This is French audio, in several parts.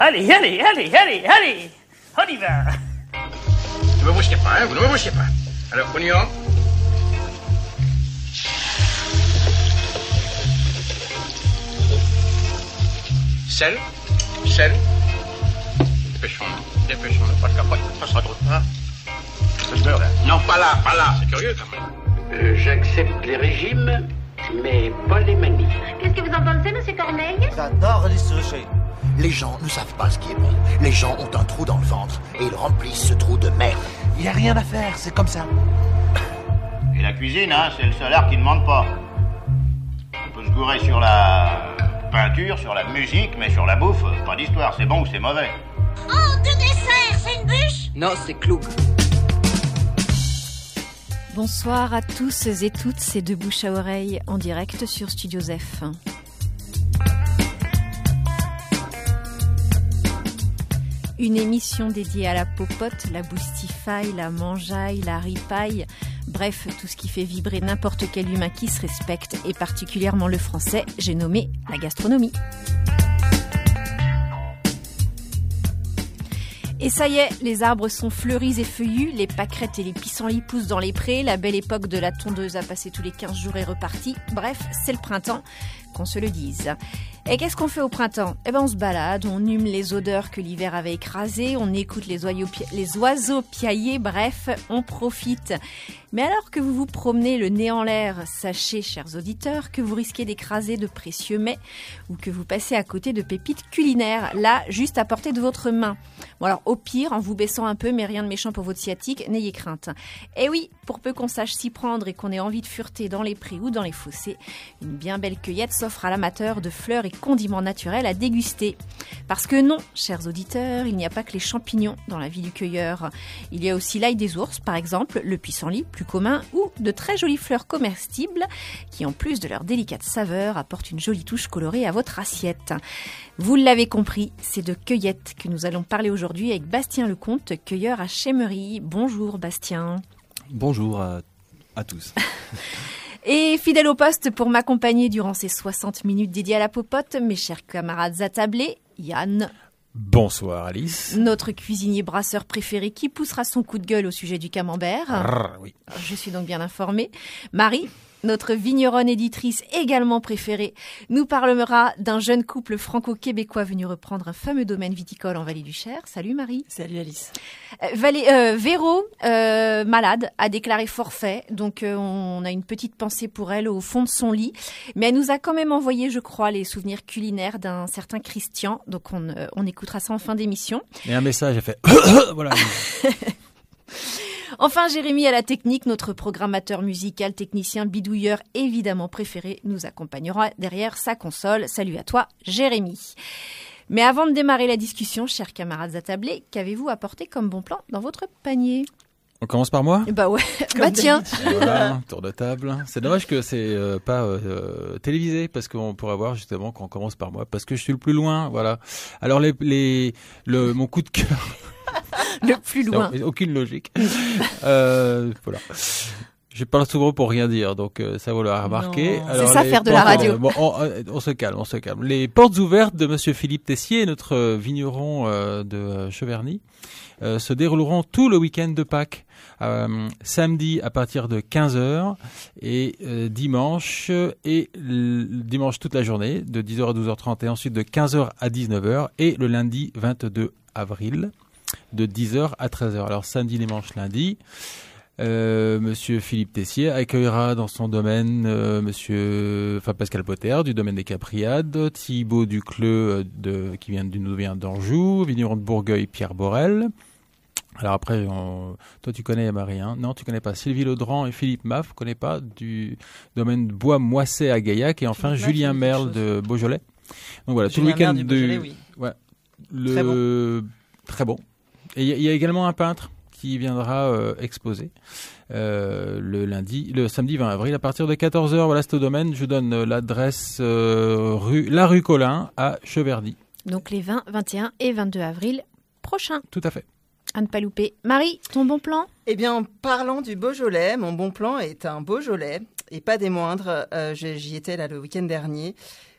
Allez, on y va. Ne me brusquez pas, vous ne me brusquez pas. Alors, on y va. Sel. Dépêchons-nous, parce qu'après, ça sera trop tard. Le beurre, là. Non, pas là, c'est curieux quand même. J'accepte les régimes, mais pas les manies. Qu'est-ce que vous en pensez, monsieur Corneille? J'adore les sushis. Les gens ne savent pas ce qui est bon. Les gens ont un trou dans le ventre et ils remplissent ce trou de merde. Il n'y a rien à faire, c'est comme ça. Et la cuisine, hein, c'est le seul art qui ne demande pas. On peut se gourer sur la peinture, sur la musique, mais sur la bouffe, pas d'histoire, c'est bon ou c'est mauvais. Oh, de dessert, c'est une bûche? Non, c'est clou. Bonsoir à tous et toutes, c'est De Bouche à Oreille en direct sur Studio Zef. Une émission dédiée à la popote, la boustifaille, la mangeaille, la ripaille, bref, tout ce qui fait vibrer n'importe quel humain qui se respecte, et particulièrement le français, j'ai nommé la gastronomie. Et ça y est, les arbres sont fleuris et feuillus, les pâquerettes et les pissenlits poussent dans les prés, la belle époque de la tondeuse a passé tous les 15 jours et reparti. Bref, c'est le printemps, qu'on se le dise. Et qu'est-ce qu'on fait au printemps? Eh ben on se balade, on hume les odeurs que l'hiver avait écrasées, on écoute les oiseaux piailler, bref, on profite. Mais alors que vous vous promenez le nez en l'air, sachez, chers auditeurs, que vous risquez d'écraser de précieux mets ou que vous passez à côté de pépites culinaires, là, juste à portée de votre main. Bon alors, au pire, en vous baissant un peu, mais rien de méchant pour votre sciatique, n'ayez crainte. Et oui, pour peu qu'on sache s'y prendre et qu'on ait envie de fureter dans les prés ou dans les fossés, une bien belle cueillette s'offre à l'amateur de fleurs et condiments naturels à déguster. Parce que non, chers auditeurs, il n'y a pas que les champignons dans la vie du cueilleur. Il y a aussi l'ail des ours, par exemple, le pissenlit, plus commun, ou de très jolies fleurs comestibles qui, en plus de leur délicate saveur, apportent une jolie touche colorée à votre assiette. Vous l'avez compris, c'est de cueillette que nous allons parler aujourd'hui avec Bastien Lecomte, cueilleur à Chémery. Bonjour Bastien. Bonjour à tous. Et fidèle au poste pour m'accompagner durant ces 60 minutes dédiées à la popote, mes chers camarades attablés, Yann. Bonsoir Alice. Notre cuisinier brasseur préféré qui poussera son coup de gueule au sujet du camembert. Oui. Je suis donc bien informée. Marie, notre vigneronne éditrice également préférée, nous parlera d'un jeune couple franco-québécois venu reprendre un fameux domaine viticole en Vallée du Cher. Salut Marie. Salut Alice. Véro, malade, a déclaré forfait, donc on a une petite pensée pour elle au fond de son lit, mais elle nous a quand même envoyé, je crois, les souvenirs culinaires d'un certain Christian, donc on écoutera ça en fin d'émission. Et un message, elle fait voilà. Enfin, Jérémy à la technique, notre programmateur musical, technicien, bidouilleur évidemment préféré, nous accompagnera derrière sa console. Salut à toi, Jérémy. Mais avant de démarrer la discussion, chers camarades attablés, qu'avez-vous apporté comme bon plan dans votre panier? On commence par moi? Bah ouais, bah tiens. Voilà, tour de table. C'est dommage que c'est pas télévisé, parce qu'on pourrait voir justement qu'on commence par moi, parce que je suis le plus loin, voilà. Alors mon coup de cœur... Le plus loin. Non, aucune logique. Voilà. Je parle souvent pour rien dire, donc ça vous l'aurez remarqué. Alors, c'est ça faire de la radio. Bon, on se calme. Les portes ouvertes de Monsieur Philippe Tessier, notre vigneron de Cheverny, se dérouleront tout le week-end de Pâques. Samedi à partir de 15h et dimanche toute la journée de 10h à 12h30 et ensuite de 15h à 19h et le lundi 22 avril de 10h à 13h. Alors samedi, dimanche, lundi, Monsieur Philippe Tessier accueillera dans son domaine Pascal Potter du domaine des Capriades, Thibaut Ducleux qui nous vient d'Anjou, vigneron de Bourgueil, Pierre Borel. Alors après, toi tu connais Marie, hein? Non, tu connais pas. Sylvie Laudran et Philippe Maff, connais pas, du domaine de Bois-Moisset à Gaillac, et enfin Julien Merle de Beaujolais. Donc voilà, Julien tout le week-end de Beaujolais, oui. Ouais, Très bon. Et il y a également un peintre qui viendra exposer le samedi 20 avril à partir de 14h. Voilà, c'est au domaine. Je vous donne l'adresse la rue Collin à Cheverny. Donc les 20, 21 et 22 avril prochains. Tout à fait. À ne pas louper. Marie, ton bon plan? Eh bien, en parlant du Beaujolais, mon bon plan est un Beaujolais, et pas des moindres. J'y étais là le week-end dernier.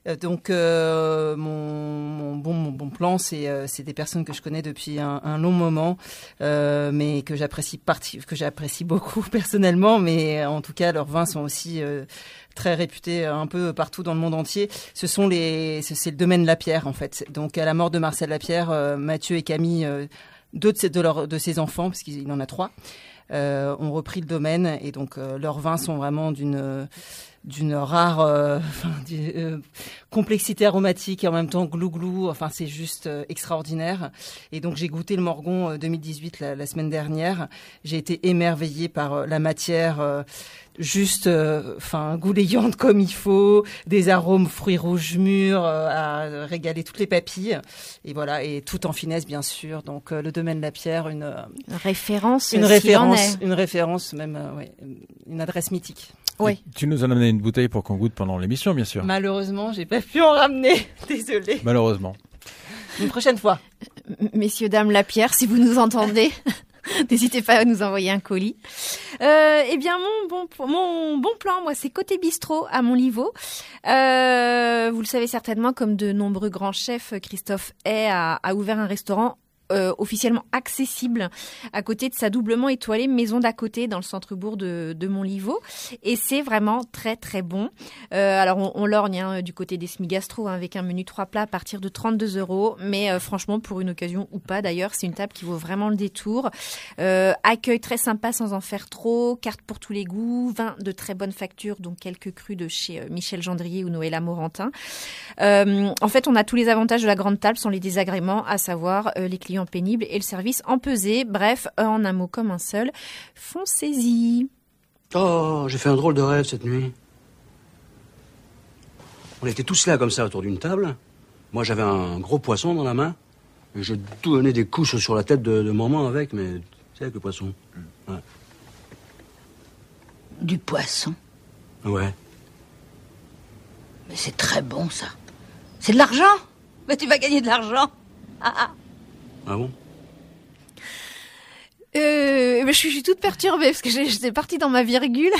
Donc mon bon plan, c'est des personnes que je connais depuis un long moment, mais que j'apprécie beaucoup personnellement. Mais en tout cas, leurs vins sont aussi très réputés un peu partout dans le monde entier. C'est le domaine Lapierre en fait. Donc à la mort de Marcel Lapierre, Mathieu et Camille, deux de ses enfants, parce qu'il en a 3, ont repris le domaine, et donc leurs vins sont vraiment d'une rare complexité aromatique et en même temps glou-glou. Enfin, c'est juste extraordinaire. Et donc, j'ai goûté le Morgon 2018 la semaine dernière. J'ai été émerveillée par la matière goulayante comme il faut, des arômes fruits rouges mûrs à régaler toutes les papilles. Et voilà, et tout en finesse, bien sûr. Donc, le domaine Lapierre, une référence même, une adresse mythique. Oui. Tu nous as amené une bouteille pour qu'on goûte pendant l'émission, bien sûr. Malheureusement, j'ai pas pu en ramener. Désolée. Malheureusement. Une prochaine fois. Messieurs, dames Lapierre, si vous nous entendez, n'hésitez pas à nous envoyer un colis. Eh bien, mon bon plan, moi, c'est Côté Bistrot à Montlivaud. Vous le savez certainement, comme de nombreux grands chefs, Christophe Hay a ouvert un restaurant officiellement accessible à côté de sa doublement étoilée maison d'à côté dans le centre-bourg de Montlivaud, et c'est vraiment très très bon. Alors on lorgne du côté des Smigastro avec un menu 3 plats à partir de 32 €, mais franchement, pour une occasion ou pas d'ailleurs, c'est une table qui vaut vraiment le détour. Accueil très sympa sans en faire trop, carte pour tous les goûts, vin de très bonne facture, donc quelques crus de chez Michel Gendrier ou Noëlla Morantin. En fait, on a tous les avantages de la grande table sans les désagréments, à savoir les clients pénibles et le service empesé. Bref, en un mot comme un seul, foncez-y. Oh, j'ai fait un drôle de rêve cette nuit. On était tous là comme ça autour d'une table. Moi, j'avais un gros poisson dans la main et je donnais des couches sur la tête de maman avec, mais tu sais, avec le poisson. Ouais. Du poisson? Ouais. Mais c'est très bon, ça. C'est de l'argent? Mais tu vas gagner de l'argent. Ah bon? Je suis toute perturbée parce que j'étais partie dans ma virgule.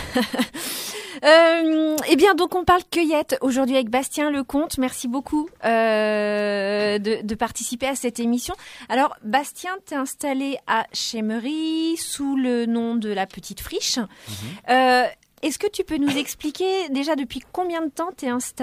Eh bien, donc on parle cueillette aujourd'hui avec Bastien Lecomte. Merci beaucoup de participer à cette émission. Alors, Bastien, t'es installé à Chemery sous le nom de la Petite Friche. Est-ce que tu peux nous expliquer déjà depuis combien de temps t'es installé ?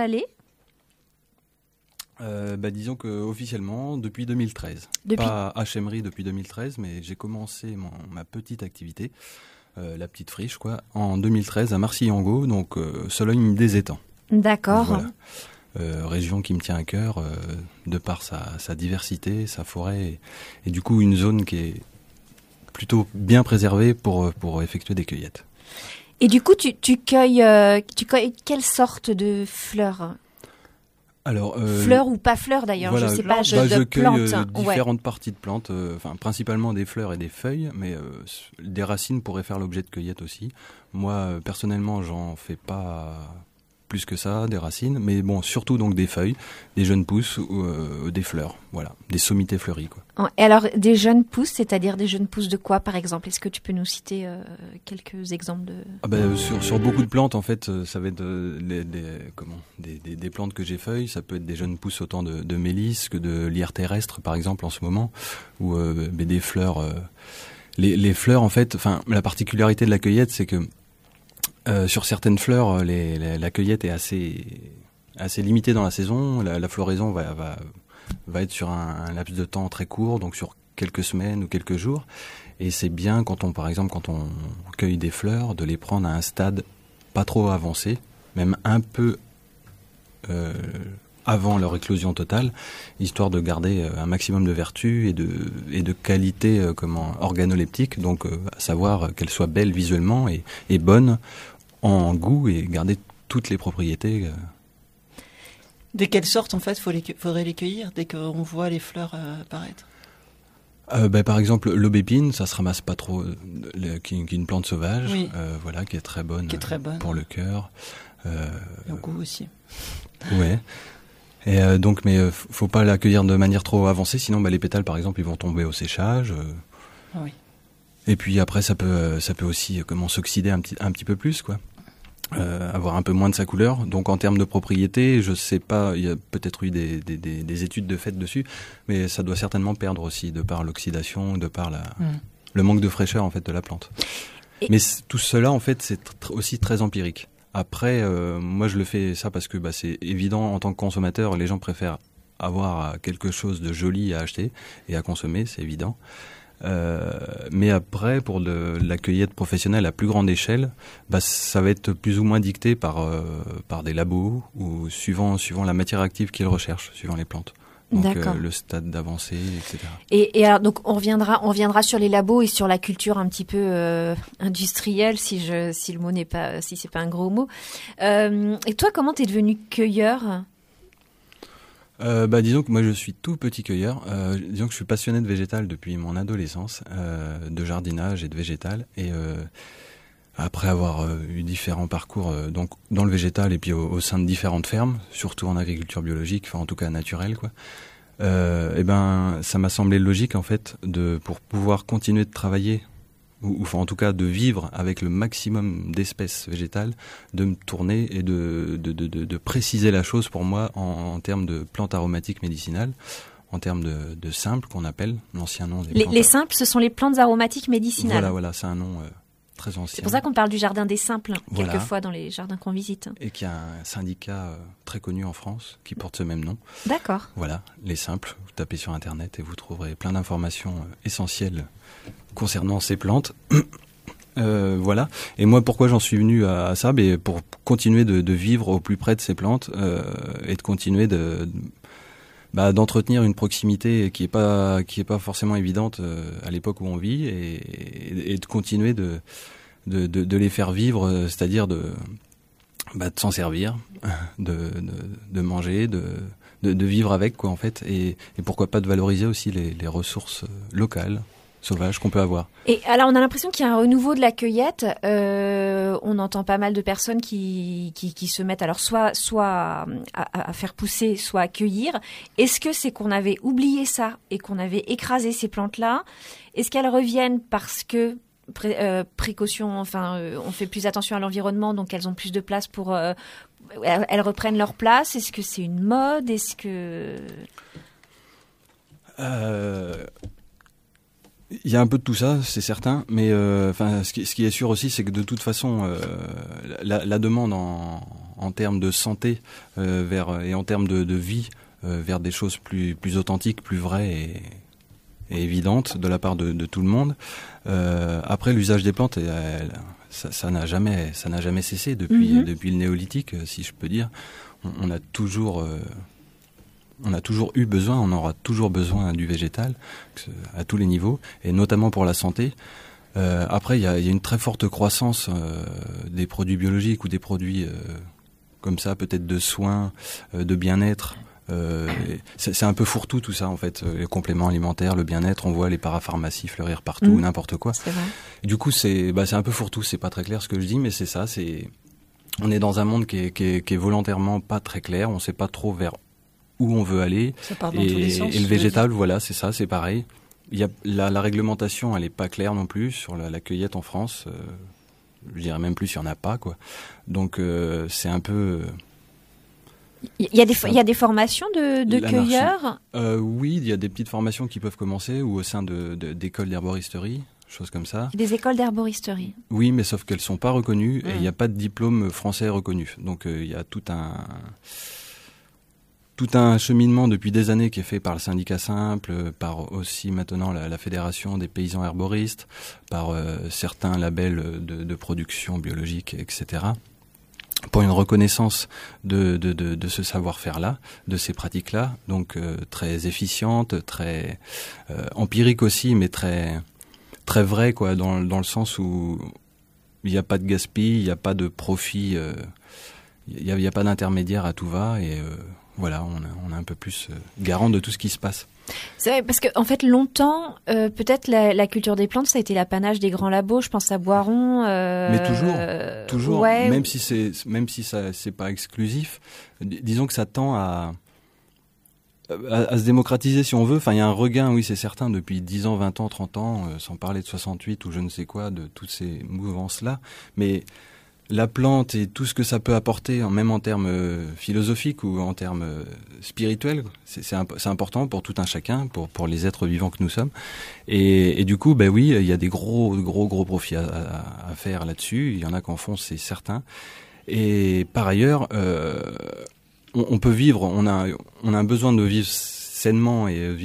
Disons que officiellement depuis 2013. Pas à Chemery depuis 2013, mais j'ai commencé ma petite activité, la Petite Friche, quoi, en 2013 à Marcilly-en-Gaux, donc Sologne des étangs. D'accord. Voilà. Région qui me tient à cœur, de par sa diversité, sa forêt, et du coup une zone qui est plutôt bien préservée pour effectuer des cueillettes. Et du coup, tu cueilles quelle sorte de fleurs ? Alors, fleurs ou pas fleurs d'ailleurs, voilà, je sais pas, je cueille plantes. différentes parties de plantes, principalement des fleurs et des feuilles, mais des racines pourraient faire l'objet de cueillettes aussi. Moi, personnellement, j'en fais pas plus que ça, des racines, mais bon, surtout donc des feuilles, des jeunes pousses ou des fleurs, voilà, des sommités fleuries, quoi. Et alors, des jeunes pousses, c'est-à-dire des jeunes pousses de quoi, par exemple ? Est-ce que tu peux nous citer quelques exemples de... Sur beaucoup de plantes, en fait, ça va être des plantes que j'effeuille. Ça peut être des jeunes pousses autant de mélisse que de lierre terrestre, par exemple, en ce moment, ou des fleurs. Les fleurs, en fait, la particularité de la cueillette, c'est que sur certaines fleurs, la cueillette est assez limitée dans la saison. La floraison va être sur un laps de temps très court, donc sur quelques semaines ou quelques jours. Et c'est bien quand on cueille des fleurs, de les prendre à un stade pas trop avancé, même un peu avant leur éclosion totale, histoire de garder un maximum de vertu et de qualité organoleptique, donc à savoir qu'elles soient belles visuellement et bonnes en goût et garder toutes les propriétés. De quelle sorte, en fait, faudrait les cueillir dès qu'on voit les fleurs apparaître ? Par exemple, l'aubépine, ça se ramasse pas trop, qui est une plante sauvage, oui. Voilà, qui est très bonne, pour le cœur. Et au goût aussi. Ouais. Et mais faut pas l'accueillir de manière trop avancée, sinon les pétales, par exemple, ils vont tomber au séchage. Oui. Et puis après, ça peut aussi s'oxyder un petit peu plus, quoi. avoir un peu moins de sa couleur. Donc en termes de propriété, je sais pas, il y a peut-être eu des études de fait dessus, mais ça doit certainement perdre aussi de par l'oxydation, de par le manque de fraîcheur en fait de la plante. Mais tout cela en fait c'est aussi très empirique. Après, moi je le fais ça parce que c'est évident en tant que consommateur, les gens préfèrent avoir quelque chose de joli à acheter et à consommer, c'est évident. Mais après, pour la cueillette professionnelle à plus grande échelle, ça va être plus ou moins dicté par des labos ou suivant la matière active qu'ils recherchent, suivant les plantes. Donc le stade d'avancée, etc. Et alors donc on reviendra sur les labos et sur la culture un petit peu industrielle, si le mot n'est pas, si c'est pas un gros mot. Et toi, comment t'es devenu cueilleur? Disons que moi je suis tout petit cueilleur. Disons que je suis passionné de végétal depuis mon adolescence, de jardinage et de végétal. Et après avoir eu différents parcours donc dans le végétal et puis au sein de différentes fermes, surtout en agriculture biologique, enfin en tout cas naturelle, quoi. Ça m'a semblé logique en fait pour pouvoir continuer de travailler ou enfin en tout cas de vivre avec le maximum d'espèces végétales, de me tourner et de préciser la chose pour moi en termes de plantes aromatiques médicinales, en termes de simples qu'on appelle, l'ancien nom des plantes. Les simples, ce sont les plantes aromatiques médicinales. Voilà, c'est un nom très ancien. C'est pour ça qu'on parle du jardin des simples, voilà. Quelquefois dans les jardins qu'on visite. Et qu'il y a un syndicat très connu en France qui porte ce même nom. D'accord. Voilà, les simples, vous tapez sur internet et vous trouverez plein d'informations essentielles concernant ces plantes. Voilà. Et moi, pourquoi j'en suis venu à ça? Pour continuer de vivre au plus près de ces plantes et de continuer d'entretenir une proximité qui est pas forcément évidente à l'époque où on vit et de continuer de les faire vivre, c'est-à-dire de s'en servir, de manger, de vivre avec, quoi, en fait, et pourquoi pas de valoriser aussi les ressources locales, sauvages qu'on peut avoir. Et alors on a l'impression qu'il y a un renouveau de la cueillette. On entend pas mal de personnes qui se mettent alors soit à faire pousser, soit à cueillir. Est-ce que c'est qu'on avait oublié ça et qu'on avait écrasé ces plantes-là? Est-ce qu'elles reviennent parce que précaution, enfin on fait plus attention à l'environnement, donc elles ont plus de place pour elles reprennent leur place? Est-ce que c'est une mode? Est-ce que il y a un peu de tout ça, c'est certain, mais ce qui est sûr aussi, c'est que de toute façon, la demande en termes de santé et en termes de vie vers des choses plus authentiques, plus vraies et évidentes de la part de tout le monde. Après, l'usage des plantes, ça n'a jamais cessé depuis le néolithique, si je peux dire. On a toujours eu besoin, on aura toujours besoin du végétal à tous les niveaux, et notamment pour la santé. Après, il y a une très forte croissance des produits biologiques ou des produits comme ça, peut-être de soins, de bien-être. C'est un peu fourre-tout tout ça en fait, les compléments alimentaires, le bien-être, on voit les parapharmacies fleurir partout, n'importe quoi. C'est vrai. Du coup, c'est un peu fourre-tout, c'est pas très clair ce que je dis, mais c'est ça. On est dans un monde qui est volontairement pas très clair, on sait pas trop vers où on veut aller. Ça part dans tous les sens. Et le végétal, voilà, c'est ça, c'est pareil. Il y a la réglementation, elle est pas claire non plus sur la cueillette en France. Je dirais même plus, il y en a pas, quoi. Donc c'est un peu. Il y a des formations de cueilleurs. Oui, il y a des petites formations qui peuvent commencer ou au sein d'écoles d'herboristerie, choses comme ça. Des écoles d'herboristerie. Oui, mais sauf qu'elles sont pas reconnues et il n'y a pas de diplôme français reconnu. Donc il y a tout un cheminement depuis des années qui est fait par le syndicat simple, par aussi maintenant la fédération des paysans herboristes, par certains labels de production biologique, etc. Pour une reconnaissance de ce savoir-faire-là, de ces pratiques-là, donc très efficientes, très empiriques aussi, mais très très vraies, quoi, dans le sens où il n'y a pas de gaspille, il n'y a pas de profit, il y a pas d'intermédiaire à tout va et voilà, on est un peu plus garant de tout ce qui se passe. C'est vrai, parce que en fait, longtemps, peut-être la culture des plantes, ça a été l'apanage des grands labos. Je pense à Boiron. Mais toujours. Ouais. Même si ça c'est pas exclusif. Disons que ça tend à se démocratiser si on veut. Enfin, il y a un regain, oui, c'est certain, depuis 10 ans, 20 ans, 30 ans, sans parler de 68 ou je ne sais quoi, de toutes ces mouvances-là. Mais la plante et tout ce que ça peut apporter, même en termes philosophiques ou en termes spirituels, c'est important pour tout un chacun, pour les êtres vivants que nous sommes. Et du coup, ben oui, il y a des gros profits à faire là-dessus. Il y en a qu'en font, c'est certain. Et par ailleurs, on peut vivre. On a un besoin de vivre sainement et de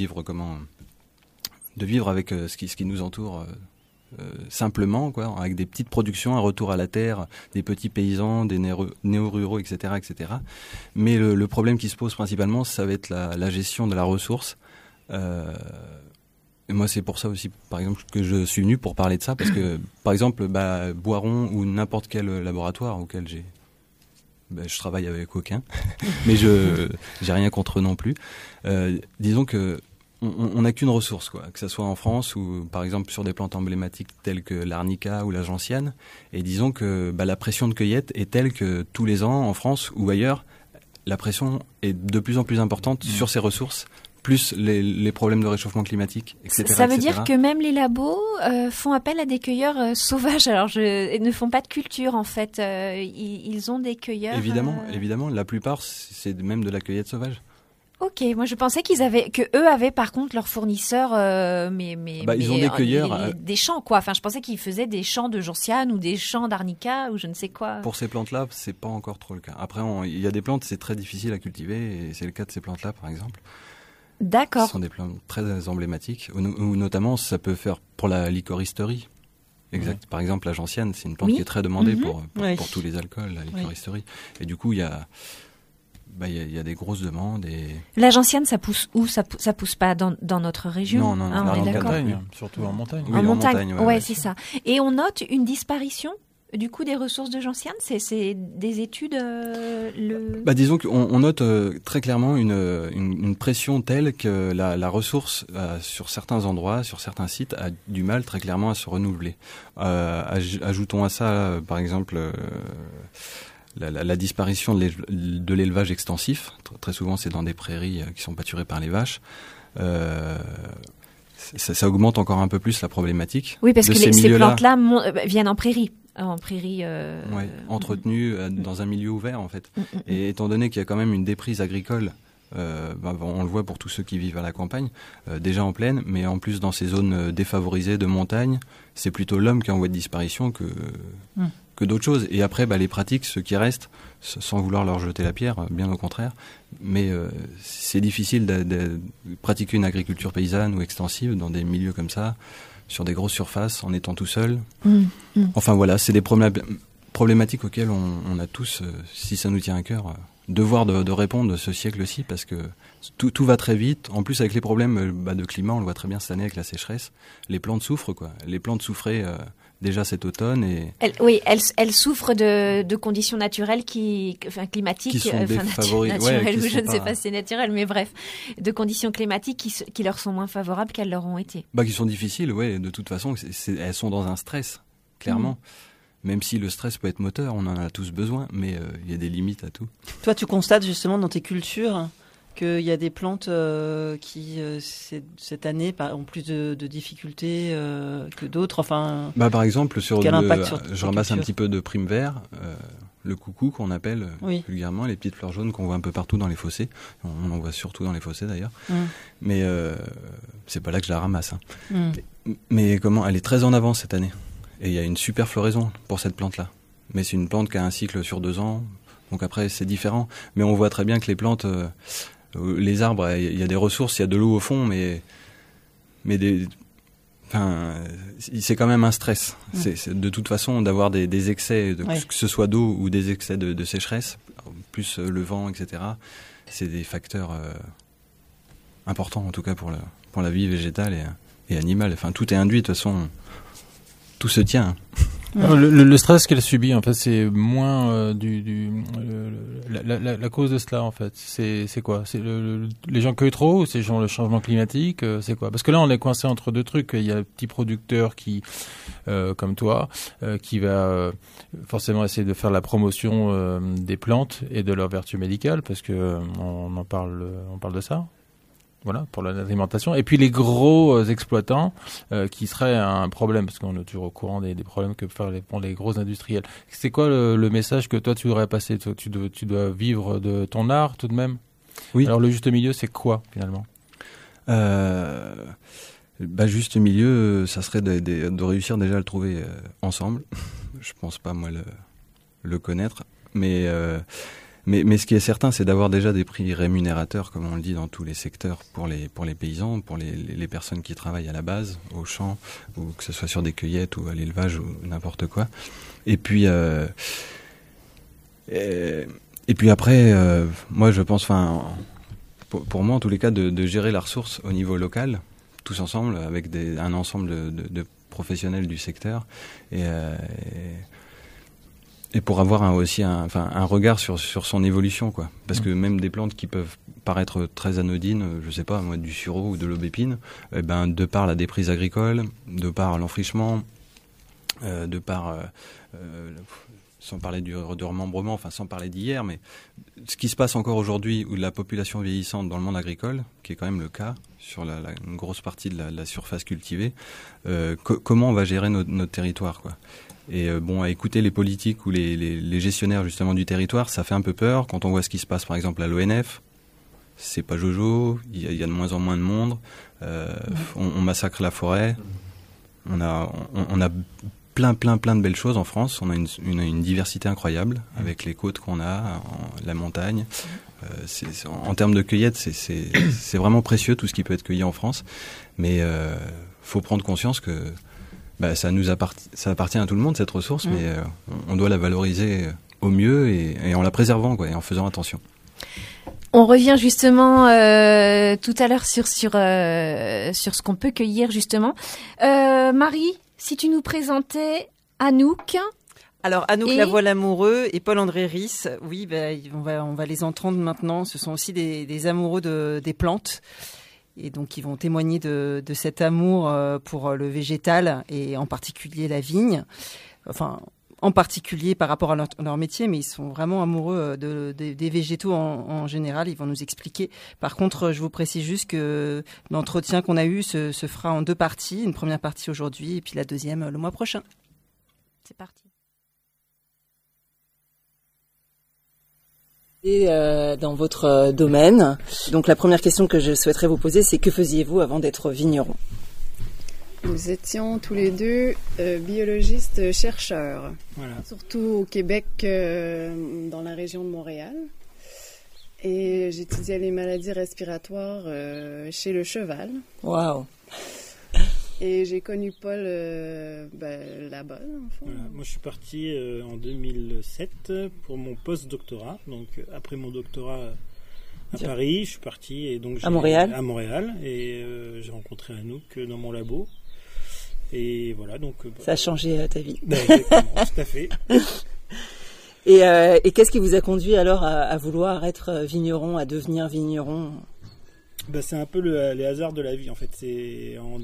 vivre avec ce qui nous entoure. Simplement, quoi, avec des petites productions, un retour à la terre, des petits paysans, des néo-ruraux, etc., etc. Mais le problème qui se pose principalement, ça va être la gestion de la ressource. Et moi, c'est pour ça aussi, par exemple, que je suis venu pour parler de ça, parce que, par exemple, Boiron ou n'importe quel laboratoire auquel je travaille avec aucun, mais j'ai rien contre eux non plus. Disons que on n'a qu'une ressource, quoi, que ça soit en France ou par exemple sur des plantes emblématiques telles que l'arnica ou la gentiane. Et disons que la pression de cueillette est telle que tous les ans en France ou ailleurs, la pression est de plus en plus importante sur ces ressources, plus les problèmes de réchauffement climatique, etc. Ça veut dire que même les labos font appel à des cueilleurs sauvages. Alors, ils ne font pas de culture en fait. Ils ont des cueilleurs. Évidemment, la plupart c'est même de la cueillette sauvage. Ok, moi je pensais que eux avaient par contre leurs fournisseurs, ils ont des cueilleurs, des champs quoi. Enfin, je pensais qu'ils faisaient des champs de gentiane ou des champs d'arnica ou je ne sais quoi. Pour ces plantes-là, c'est pas encore trop le cas. Après, il y a des plantes, c'est très difficile à cultiver et c'est le cas de ces plantes-là, par exemple. D'accord. Ce sont des plantes très emblématiques, ou notamment ça peut faire pour la licoristerie. Exact. Par exemple, la gentiane, c'est une plante qui est très demandée pour tous les alcools, la licoristerie. Et du coup, il y a des grosses demandes. La gentiane, ça pousse où ? Ça pousse pas dans notre région ? Non, on est d'accord. Surtout en montagne. Oui, en montagne, ouais, c'est ça. Et on note une disparition du coup des ressources de gentiane. C'est des études. Disons qu'on note très clairement une pression telle que la ressource sur certains endroits, sur certains sites, a du mal très clairement à se renouveler. Ajoutons à ça, par exemple. La disparition de l'élevage extensif, très souvent c'est dans des prairies qui sont pâturées par les vaches, ça augmente encore un peu plus la problématique. Oui, parce que ces plantes-là viennent en prairie. Entretenues dans un milieu ouvert en fait. Et étant donné qu'il y a quand même une déprise agricole, on le voit pour tous ceux qui vivent à la campagne, déjà en plaine, mais en plus dans ces zones défavorisées de montagne, c'est plutôt l'homme qui est en voie de disparition que d'autres choses. Et après, les pratiques, ceux qui restent, sans vouloir leur jeter la pierre, bien au contraire, mais c'est difficile de pratiquer une agriculture paysanne ou extensive dans des milieux comme ça, sur des grosses surfaces, en étant tout seul. Enfin voilà, c'est des problématiques auxquelles on a tous, si ça nous tient à cœur, devoir de répondre de ce siècle-ci, parce que tout va très vite. En plus, avec les problèmes de climat, on le voit très bien cette année avec la sécheresse, les plantes souffrent, quoi. Les plantes souffraient déjà cet automne. Elles souffrent de conditions naturelles climatiques, qui sont défavorisées. Naturelles, je ne sais pas si c'est naturel, mais bref, de conditions climatiques qui leur sont moins favorables qu'elles leur ont été. Qui sont difficiles, de toute façon, elles sont dans un stress, clairement. Même si le stress peut être moteur, on en a tous besoin, mais il y a des limites à tout. Toi, tu constates justement dans tes cultures qu'il y a des plantes qui, cette année, ont plus de difficultés que d'autres. Enfin, par exemple, je ramasse un petit peu de prime vert, le coucou qu'on appelle vulgairement, les petites fleurs jaunes qu'on voit un peu partout dans les fossés. On en voit surtout dans les fossés d'ailleurs. Mais c'est pas là que je la ramasse. Mais elle est très en avance cette année. Et il y a une super floraison pour cette plante-là. Mais c'est une plante qui a un cycle sur 2 ans. Donc après, c'est différent. Mais on voit très bien que les plantes, les arbres, il y a des ressources, il y a de l'eau au fond, mais c'est quand même un stress. C'est de toute façon, d'avoir des excès, que ce soit d'eau ou des excès de sécheresse, plus le vent, etc. C'est des facteurs importants, en tout cas, pour la vie végétale et animale. Enfin, tout est induit, de toute façon. Tout se tient. Le stress qu'elle subit, en fait, c'est moins la cause de cela, en fait. C'est quoi ? C'est les gens cueillent trop ou c'est le changement climatique ? C'est quoi ? Parce que là, on est coincé entre deux trucs. Il y a un petit producteur qui, comme toi, qui va forcément essayer de faire la promotion des plantes et de leurs vertus médicales, parce que on parle de ça. Voilà, pour l'alimentation. Et puis les gros exploitants qui seraient un problème, parce qu'on est toujours au courant des problèmes que font les gros industriels. C'est quoi le message que toi tu voudrais passer? Tu dois vivre de ton art tout de même. Oui. Alors le juste milieu, c'est quoi finalement? Juste milieu, ça serait de réussir déjà à le trouver ensemble. Je pense pas moi le connaître, mais ce qui est certain, c'est d'avoir déjà des prix rémunérateurs, comme on le dit dans tous les secteurs, pour les paysans, pour les personnes qui travaillent à la base, au champ, ou que ce soit sur des cueillettes ou à l'élevage ou n'importe quoi. Et puis après, moi je pense, pour moi en tous les cas, de gérer la ressource au niveau local, tous ensemble, avec un ensemble de professionnels du secteur, et pour avoir aussi un regard sur son évolution, quoi. Parce que même des plantes qui peuvent paraître très anodines, je sais pas, moi, du sureau ou de l'aubépine, de par la déprise agricole, de par l'enfrichement, de par sans parler de remembrement, sans parler d'hier, mais ce qui se passe encore aujourd'hui, où la population vieillissante dans le monde agricole, qui est quand même le cas sur une grosse partie de la surface cultivée, comment on va gérer notre territoire, quoi. Et à écouter les politiques ou les gestionnaires justement du territoire, ça fait un peu peur quand on voit ce qui se passe par exemple à l'ONF. C'est pas jojo, il y a de moins en moins de monde, on massacre la forêt, on a plein de belles choses en France, on a une diversité incroyable avec les côtes qu'on a, la montagne. En termes de cueillette, c'est vraiment précieux tout ce qui peut être cueilli en France, mais faut prendre conscience que ça appartient à tout le monde, cette ressource, mais on doit la valoriser au mieux et en la préservant, quoi, et en faisant attention. On revient justement tout à l'heure sur ce qu'on peut cueillir justement. Marie, si tu nous présentais Anouk. Alors Anouk Lavoie l'amoureux et Paul-André Ries, oui, on va les entendre maintenant. Ce sont aussi des amoureux des plantes. Et donc, ils vont témoigner de cet amour pour le végétal et en particulier la vigne. Enfin, en particulier par rapport à leur métier, mais ils sont vraiment amoureux des végétaux en général. Ils vont nous expliquer. Par contre, je vous précise juste que l'entretien qu'on a eu se fera en 2 parties. Une première partie aujourd'hui et puis la deuxième le mois prochain. C'est parti. Dans votre domaine. Donc la première question que je souhaiterais vous poser, c'est que faisiez-vous avant d'être vigneron? Nous étions tous les deux biologistes chercheurs, voilà. Surtout au Québec, dans la région de Montréal. Et j'étudiais les maladies respiratoires chez le cheval. Waouh! Et j'ai connu Paul là-bas, en fait. Voilà. Moi, je suis parti en 2007 pour mon post-doctorat. Donc, après mon doctorat à Paris, je suis parti et donc à Montréal. Et j'ai rencontré Anouk dans mon labo. Et voilà, donc ça a changé ta vie. Exactement, tout à fait. Et qu'est-ce qui vous a conduit alors à vouloir être vigneron, à devenir vigneron? C'est un peu les hasards de la vie, en fait. C'est en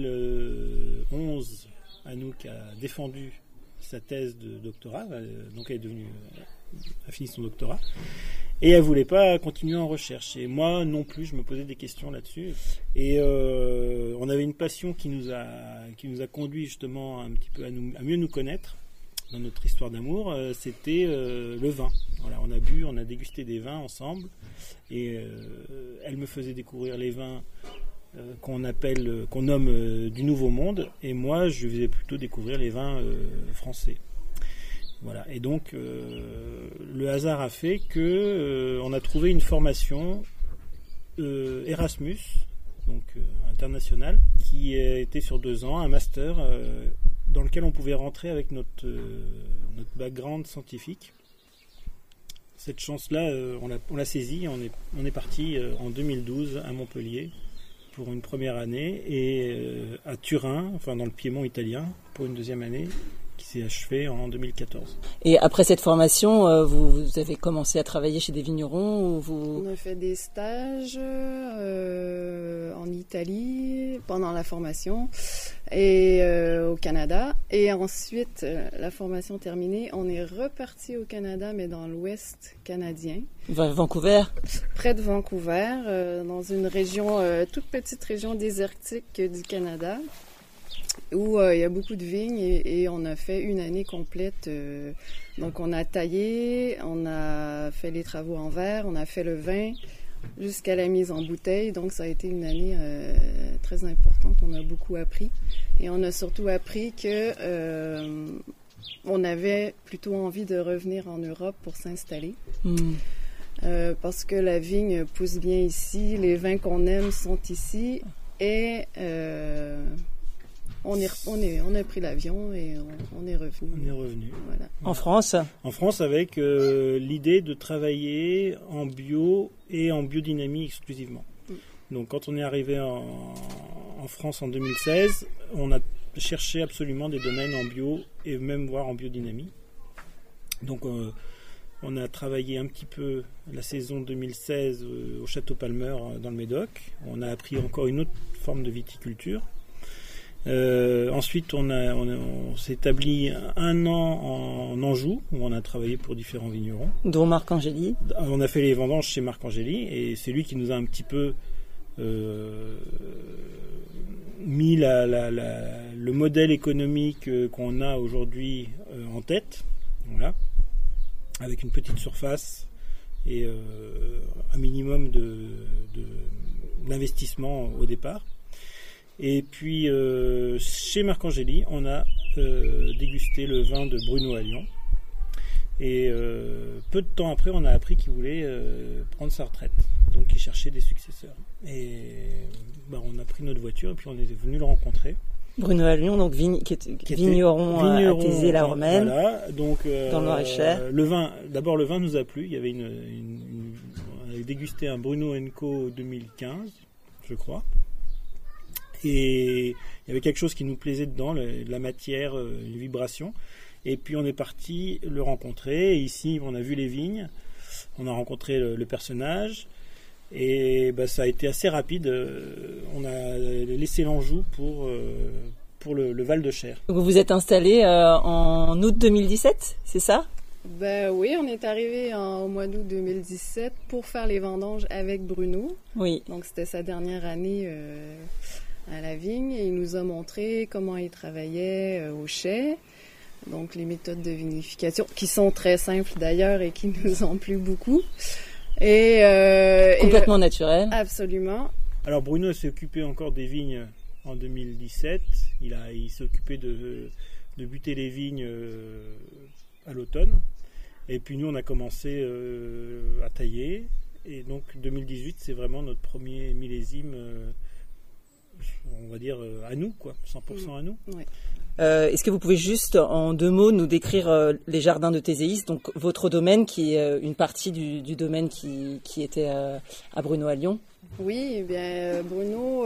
2011, Anouk a défendu sa thèse de doctorat, donc elle a fini son doctorat, et elle voulait pas continuer en recherche. Et moi non plus, je me posais des questions là-dessus. Et on avait une passion qui nous a conduit justement un petit peu à mieux nous connaître dans notre histoire d'amour. C'était le vin. Voilà, on a dégusté des vins ensemble. Et elle me faisait découvrir les vins qu'on nomme du Nouveau Monde, et moi je lui faisais plutôt découvrir les vins français. Voilà. Et donc le hasard a fait que on a trouvé une formation Erasmus, donc internationale, qui était sur 2 ans, un master dans lequel on pouvait rentrer avec notre background scientifique. Cette chance-là, on l'a saisie. On est parti en 2012 à Montpellier pour une première année et à Turin, enfin dans le Piémont italien, pour une deuxième année qui s'est achevée en 2014. Et après cette formation, vous avez commencé à travailler chez des vignerons ou vous... On a fait des stages en Italie pendant la formation et au Canada. Et ensuite, la formation terminée, on est reparti au Canada, mais dans l'ouest canadien. Vancouver? Près de Vancouver, dans une région, toute petite région désertique du Canada, où il y a beaucoup de vignes et on a fait une année complète. Donc on a taillé, on a fait les travaux en verre, on a fait le vin jusqu'à la mise en bouteille. Donc ça a été une année très importante. On a beaucoup appris et on a surtout appris que on avait plutôt envie de revenir en Europe pour s'installer. Parce que la vigne pousse bien ici, les vins qu'on aime sont ici et on a pris l'avion et on est revenu. On est revenu. Voilà. En France? En France avec l'idée de travailler en bio et en biodynamie exclusivement. Donc quand on est arrivé en France en 2016, on a cherché absolument des domaines en bio et même voire en biodynamie. Donc on a travaillé un petit peu la saison 2016 au Château Palmer dans le Médoc. On a appris encore une autre forme de viticulture. Ensuite, on s'est établi 1 an en Anjou, où on a travaillé pour différents vignerons. Dont Marc Angéli. On a fait les vendanges chez Marc Angéli, et c'est lui qui nous a un petit peu mis le modèle économique qu'on a aujourd'hui en tête. Voilà. Avec une petite surface et un minimum d'investissement au départ. Et puis chez Marc Angéli, on a dégusté le vin de Bruno à Lyon. Et peu de temps après, on a appris qu'il voulait prendre sa retraite. Donc il cherchait des successeurs. Et on a pris notre voiture et puis on est venu le rencontrer. Bruno à Lyon, donc vigneron à Thésée-la-Romaine, voilà, donc, dans le Loir-et-Cher. D'abord le vin nous a plu. Il y avait on avait dégusté un Bruno & Co 2015, je crois. Et il y avait quelque chose qui nous plaisait dedans, la matière, les vibrations. Et puis on est parti le rencontrer. Et ici, on a vu les vignes, on a rencontré le personnage. Et ça a été assez rapide. On a laissé l'Anjou pour le Val-de-Cher. Vous vous êtes installé en août 2017, c'est ça? Oui, on est arrivé au mois d'août 2017 pour faire les vendanges avec Bruno. Oui. Donc c'était sa dernière année à la vigne. Et il nous a montré comment il travaillait au chai. Donc les méthodes de vinification, qui sont très simples d'ailleurs et qui nous ont plu beaucoup. Complètement naturel. Absolument. Alors Bruno s'est occupé encore des vignes en 2017. Il s'est occupé de buter les vignes à l'automne. Et puis nous, on a commencé à tailler. Et donc 2018, c'est vraiment notre premier millésime, on va dire, à nous, quoi, 100% à nous. Ouais. Est-ce que vous pouvez juste, en 2 mots, nous décrire les jardins de Théséis, donc votre domaine, qui est une partie du domaine qui était à Bruno à Lyon? Oui, eh bien, Bruno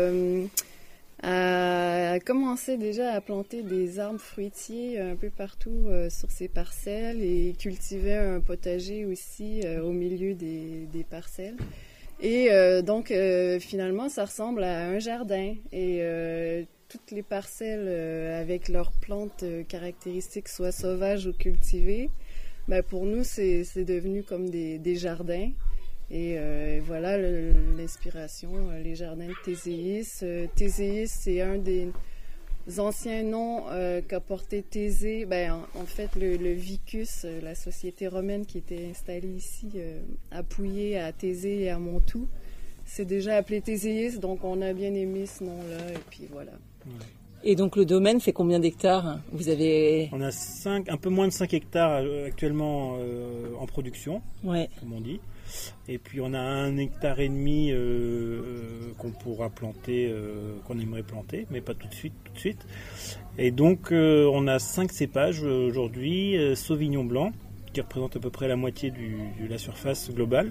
a commencé déjà à planter des arbres fruitiers un peu partout sur ses parcelles et cultivait un potager aussi au milieu des parcelles. Et donc, finalement, ça ressemble à un jardin. Et toutes les parcelles avec leurs plantes caractéristiques, soit sauvages ou cultivées, pour nous, c'est devenu comme des jardins. Et voilà l'inspiration, les jardins de Théséis. Théséis, c'est un des anciens noms qu'a porté Thésée. En fait, le Vicus, la société romaine qui était installée ici à Pouillé, à Thésée et à Montoux, c'est déjà appelé Théséis, donc on a bien aimé ce nom-là, et puis voilà. Ouais. Et donc le domaine fait combien d'hectares? On a un peu moins de 5 hectares actuellement en production, ouais, comme on dit. Et puis on a 1,5 hectare qu'on pourra planter, qu'on aimerait planter, mais pas tout de suite. Et donc on a 5 cépages aujourd'hui, Sauvignon blanc, qui représente à peu près la moitié de la surface globale.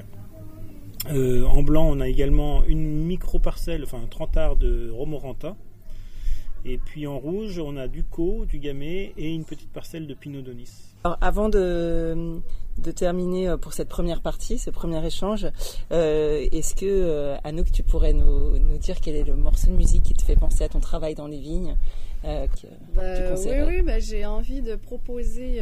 En blanc, on a également une micro-parcelle, enfin un 30 arts de Romorantin. Et puis en rouge, on a du Caux, du Gamay et une petite parcelle de Pinot Donis. Alors, avant de terminer pour cette première partie, ce premier échange, est-ce que, Anouk, tu pourrais nous dire quel est le morceau de musique qui te fait penser à ton travail dans les vignes tu conseillerais? Oui, j'ai envie de proposer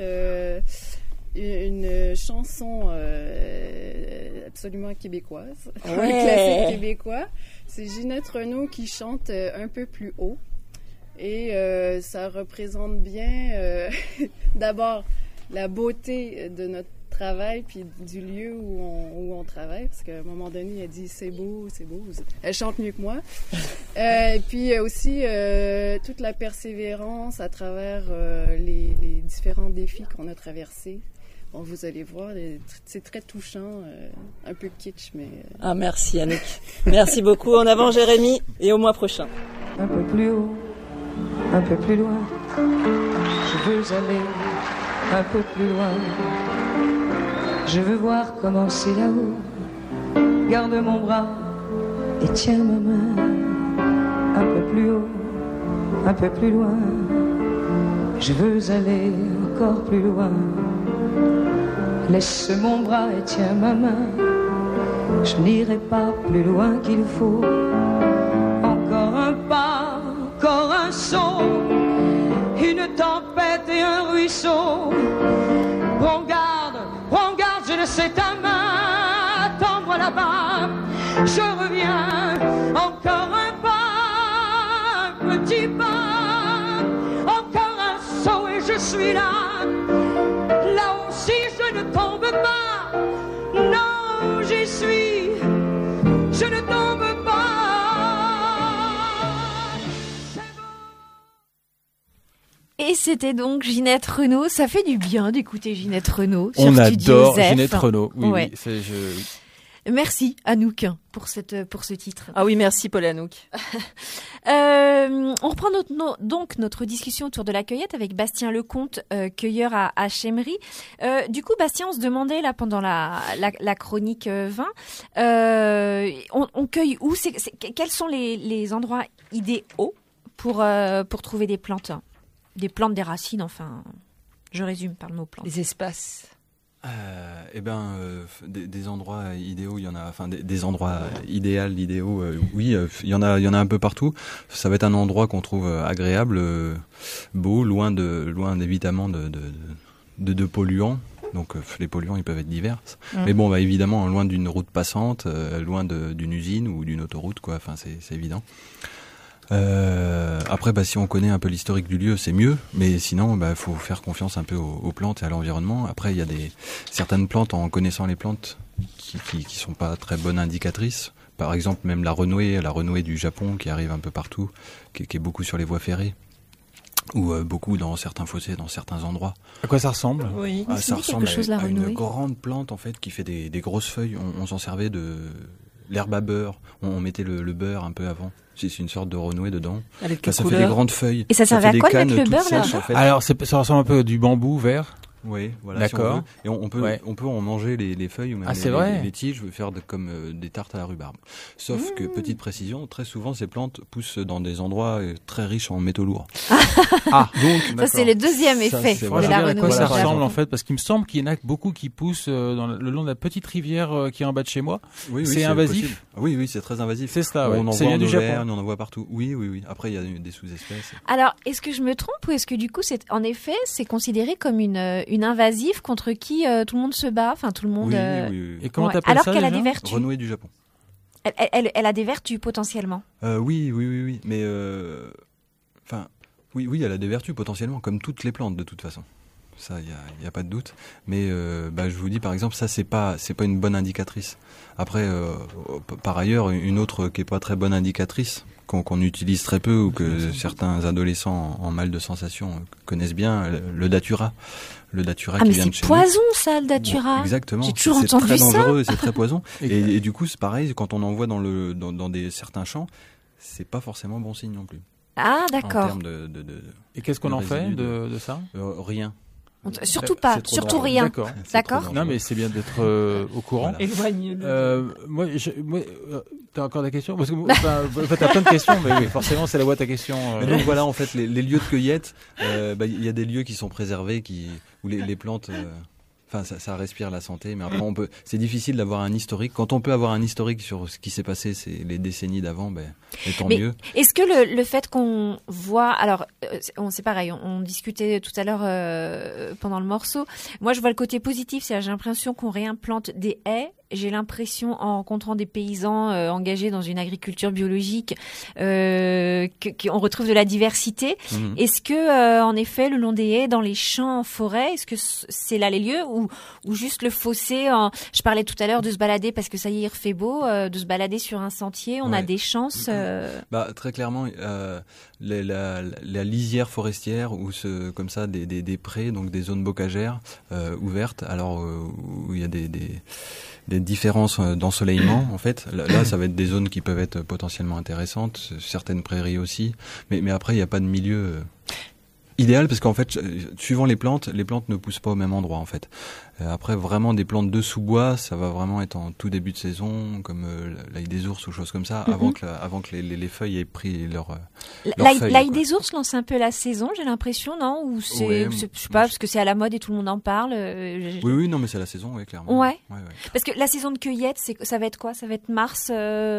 une chanson absolument québécoise, un classique québécois. C'est Ginette Renault qui chante Un peu plus haut. Et ça représente bien d'abord la beauté de notre travail puis du lieu où on travaille, parce qu'à un moment donné, elle dit c'est beau. Elle chante mieux que moi. Et puis aussi toute la persévérance à travers les différents défis qu'on a traversés. Bon, vous allez voir, c'est très touchant, un peu kitsch, mais... Ah, merci Anouk. Merci beaucoup. En avant Jérémy, et au mois prochain. Un peu plus haut, un peu plus loin, je veux aller un peu plus loin. Je veux voir comment c'est là-haut. Garde mon bras et tiens ma main. Un peu plus haut, un peu plus loin. Je veux aller encore plus loin. Laisse mon bras et tiens ma main. Je n'irai pas plus loin qu'il faut. Encore un pas, encore un son, une tempête et un ruisseau. Prends garde, je ne sais ta main. Tends-moi là-bas, je reviens. Encore un pas, un petit pas, encore un saut et je suis là. Là aussi je ne tombe pas. Non, j'y suis. Je ne tombe pas. Et c'était donc Ginette Renault. Ça fait du bien d'écouter Ginette Renault. On sur adore Studio Ginette Zef. Renault. Oui, Ouais. oui. Merci Anouk pour ce titre. Ah oui, merci Paul Anouk. On reprend donc notre discussion autour de la cueillette avec Bastien Lecomte, cueilleur à Chemmery. Du coup, Bastien, on se demandait là pendant la chronique vin, on cueille où? Quels sont les endroits idéaux pour trouver des plantes, des racines, enfin, je résume par le mot plante. Les espaces. Des endroits idéaux, il y en a, enfin des endroits idéaux, oui, il y en a un peu partout. Ça va être un endroit qu'on trouve agréable, beau, loin évidemment de polluants. Donc les polluants, ils peuvent être divers. Mais bon, évidemment, loin d'une route passante, loin d'une usine ou d'une autoroute, quoi. Enfin, c'est évident. Après, si on connaît un peu l'historique du lieu, c'est mieux. Mais sinon, faut faire confiance un peu aux plantes et à l'environnement. Après, il y a certaines plantes, en connaissant les plantes, qui sont pas très bonnes indicatrices. Par exemple, même la renouée du Japon, qui arrive un peu partout, qui est beaucoup sur les voies ferrées, ou beaucoup dans certains fossés, dans certains endroits. À quoi ça ressemble? Oui, ça ressemble à une renouée. grande plante en fait qui fait des grosses feuilles. On s'en servait de l'herbe à beurre. On mettait le beurre un peu avant. C'est une sorte de renouée dedans. Ça fait des grandes feuilles. Et ça servait à quoi de mettre le beurre là? En fait. Alors, ça ressemble un peu à du bambou vert. Oui, voilà. D'accord. Si on veut. Et on peut en manger les feuilles ou même les tiges, faire comme des tartes à la rhubarbe. Sauf que, petite précision, très souvent ces plantes poussent dans des endroits très riches en métaux lourds. Donc, ça c'est le deuxième effet de la renouée. À quoi ça ressemble en fait? Parce qu'il me semble qu'il y en a beaucoup qui poussent le long de la petite rivière qui est en bas de chez moi. Oui, c'est invasif. Oui, c'est très invasif. C'est ça. On en voit en Auvergne, on en voit partout. Oui. Après, il y a des sous-espèces. Alors, est-ce que je me trompe ou est-ce que du coup, en effet, c'est considéré comme une invasive contre qui tout le monde se bat, enfin tout le monde. Oui. Et comment t'appelles alors ça qu'elle déjà? a des vertus. Renouée du Japon. Elle a des vertus potentiellement. Oui. Mais oui, elle a des vertus potentiellement, comme toutes les plantes de toute façon. Ça, il y a pas de doute. Mais je vous dis par exemple, ça c'est pas une bonne indicatrice. Après, par ailleurs, une autre qui est pas très bonne indicatrice, qu'on utilise très peu ou que certains adolescents en mal de sensation connaissent bien, le datura. Le datura qui vient de chez nous. Ah mais c'est poison ça, le datura. Bon, exactement. J'ai toujours entendu ça. C'est très dangereux, c'est très poison. Et du coup, c'est pareil, quand on en voit dans certains champs, c'est pas forcément bon signe non plus. Ah d'accord. En termes de et qu'est-ce qu'on en fait de ça? Rien. Surtout pas, C'est trop surtout dangereux. rien. D'accord. Non, mais c'est bien d'être au courant. Voilà. Éloigne-le. Moi, t'as encore des questions? Parce que, enfin, t'as plein de questions, mais oui, forcément, c'est la voie ta question. Donc voilà, en fait, les lieux de cueillette, il y a des lieux qui sont préservés, où les plantes. Enfin, ça respire la santé, mais après c'est difficile d'avoir un historique. Quand on peut avoir un historique sur ce qui s'est passé les décennies d'avant, et tant mieux. Est-ce que le fait qu'on voit, alors c'est pareil, on discutait tout à l'heure pendant le morceau. Moi, je vois le côté positif, c'est-à-dire j'ai l'impression qu'on réimplante des haies. J'ai l'impression, en rencontrant des paysans engagés dans une agriculture biologique, qu'on retrouve de la diversité. Mmh. Est-ce que, en effet, le long des haies, dans les champs, en forêt, est-ce que c'est là les lieux ou juste le fossé Je parlais tout à l'heure de se balader parce que ça y est, il fait beau, de se balader sur un sentier, on a des chances. Très clairement, la lisière forestière ou comme ça des prés, donc des zones bocagères ouvertes, alors où il y a des différences d'ensoleillement, en fait. Là, ça va être des zones qui peuvent être potentiellement intéressantes, certaines prairies aussi, mais après, il n'y a pas de milieu idéal, parce qu'en fait, suivant les plantes ne poussent pas au même endroit, en fait. Après, vraiment, des plantes de sous-bois, ça va vraiment être en tout début de saison, comme l'ail des ours ou choses comme ça, avant que les feuilles aient pris leur feuilles. L'ail des ours lance un peu la saison, j'ai l'impression, non? Ou je sais pas, parce que c'est à la mode et tout le monde en parle. Oui, non, mais c'est la saison, oui, clairement. Ouais. Parce que la saison de cueillette, ça va être quoi? Ça va être mars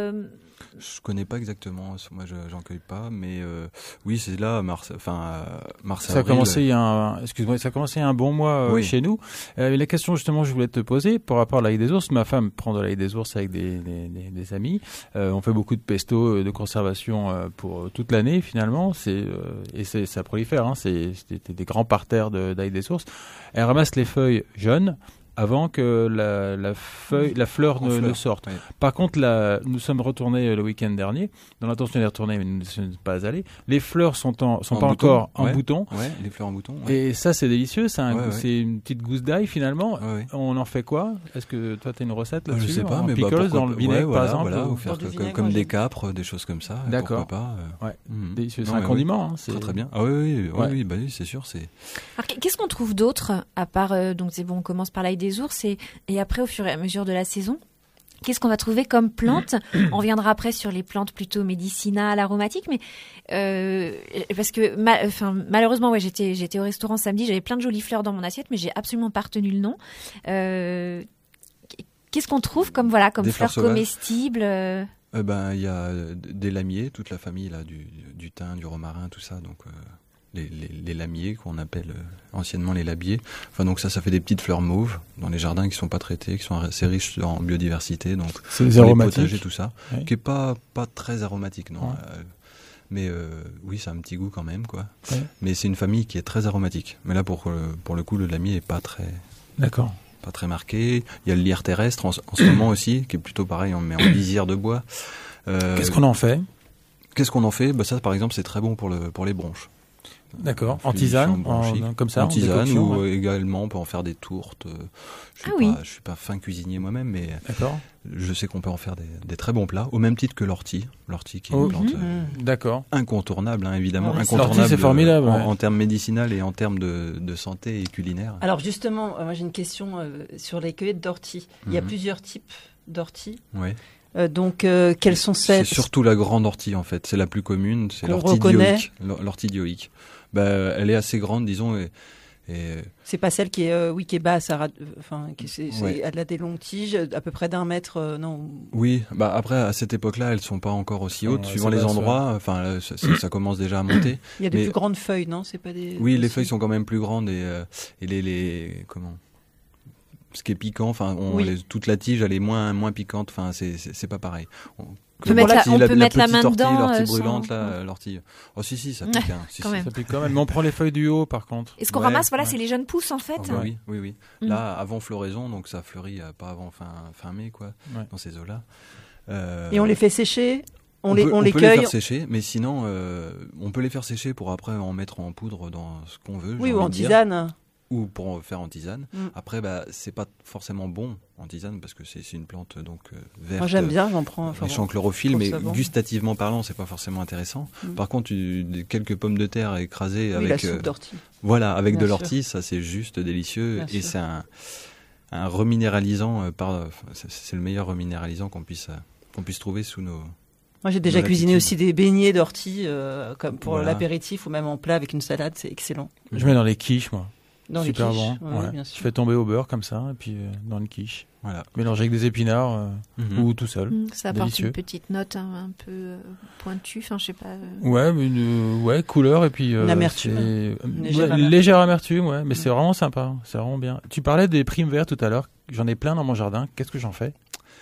Je connais pas exactement, moi j'en cueille pas, mais oui, c'est là, mars, avril. Ça a commencé il y a un bon mois chez nous. La question justement je voulais te poser par rapport à l'ail des ours, ma femme prend de l'ail des ours avec des amis, on fait beaucoup de pesto de conservation pour toute l'année finalement, ça prolifère, c'est des grands parterres d'ail des ours. Elle ramasse les feuilles jeunes avant que la fleur ne sorte. Oui. Par contre, nous sommes retournés le week-end dernier, dans l'intention d'y retourner, mais nous ne sommes pas allés. Les fleurs sont pas encore en bouton. Ouais, les fleurs en bouton. Ouais. Et ça, c'est délicieux. C'est une petite gousse d'ail, finalement. Ouais. On en fait quoi? Est-ce que toi, tu as une recette là-dessus? Je sais pas, mais pickles dans le vinaigre, par exemple? Ou faire comme des capres, des choses comme ça. D'accord. Pourquoi pas. Délicieux. C'est un condiment. C'est très bien. Ah oui, c'est sûr. Alors, qu'est-ce qu'on trouve d'autre, à part, donc c'est bon, on commence par l'ail des ours et après au fur et à mesure de la saison, qu'est-ce qu'on va trouver comme plantes? On reviendra après sur les plantes plutôt médicinales, aromatiques, mais parce que malheureusement, j'étais au restaurant samedi, j'avais plein de jolies fleurs dans mon assiette, mais j'ai absolument pas retenu le nom. Qu'est-ce qu'on trouve comme fleurs comestibles? Il y a des lamiers, toute la famille là, du thym, du romarin, tout ça, donc. Les lamiers qu'on appelle anciennement les labiers. Enfin donc ça fait des petites fleurs mauves dans les jardins qui sont pas traitées, qui sont assez riches en biodiversité, donc c'est des aromatiques, les potagers, tout ça, qui est pas très aromatique, non. Mais oui, ça a un petit goût quand même, quoi. Ouais. Mais c'est une famille qui est très aromatique. Mais là pour le coup, le lamier est pas très. D'accord. Pas très marqué. Il y a le lierre terrestre en ce moment aussi, qui est plutôt pareil, mais en lisière de bois. Qu'est-ce qu'on en fait? Ça, par exemple, c'est très bon pour les bronches. D'accord, en tisane, comme ça, en tisane, ou également on peut en faire des tourtes. Je suis pas fin cuisinier moi-même, mais je sais qu'on peut en faire des très bons plats, au même titre que l'ortie qui est une plante incontournable, évidemment, incontournable. C'est formidable, en termes médicinal et en termes de santé et culinaire. Alors justement, moi j'ai une question sur les cueillettes d'ortie. Il y a plusieurs types d'ortie. Oui. Donc, quelles sont celles? C'est surtout la grande ortie, en fait. C'est la plus commune. C'est l'ortie dioïque. L'ortie dioïque. Elle est assez grande, disons. Et c'est pas celle qui est, qui est basse. Elle a des longues tiges, à peu près d'1 mètre, non? Oui. Après, à cette époque-là, elles sont pas encore aussi hautes, suivant les endroits. Enfin, ça commence déjà à monter. Il y a de plus grandes feuilles, non? C'est pas des. Oui, les feuilles sont quand même plus grandes et comment? Ce qui est piquant, toute la tige, elle est moins piquante. Enfin, c'est pas pareil. On peut mettre la main dedans. L'ortie brûlante, l'ortie. Oh si, ça pique. Ça pique quand même. Mais on prend les feuilles du haut, par contre. Et ce qu'on ramasse, c'est les jeunes pousses, en fait. Oui. Là, avant floraison, donc ça fleurit pas avant fin mai, quoi, dans ces eaux-là. Et on les fait sécher. On les peut cueille. Les faire sécher, mais sinon, on peut les faire sécher pour après en mettre en poudre dans ce qu'on veut. Oui, ou en tisane. ou pour faire en tisane. Après, c'est pas forcément bon en tisane parce que c'est une plante donc verte. Moi j'aime bien, j'en prends. Riche en chlorophylle, mais gustativement parlant, c'est pas forcément intéressant. Par contre, quelques pommes de terre écrasées avec la soupe d'ortie. Voilà, avec de l'ortie, ça c'est juste délicieux et c'est un reminéralisant. C'est le meilleur reminéralisant qu'on puisse trouver sous nos. Moi, j'ai déjà cuisiné aussi des beignets d'ortie, comme pour l'apéritif ou même en plat avec une salade, c'est excellent. Je mets dans les quiches, moi. Dans super les quiches, bon. Ouais, bien sûr. Je fais tomber au beurre comme ça, et puis dans une quiche. Voilà. Mélangé avec des épinards ou tout seul. Ça apporte une petite note un peu pointue, enfin je sais pas. Ouais, couleur et puis. Une amertume. Légère amertume, ouais, mais c'est vraiment sympa, c'est vraiment bien. Tu parlais des primes vertes tout à l'heure. J'en ai plein dans mon jardin. Qu'est-ce que j'en fais?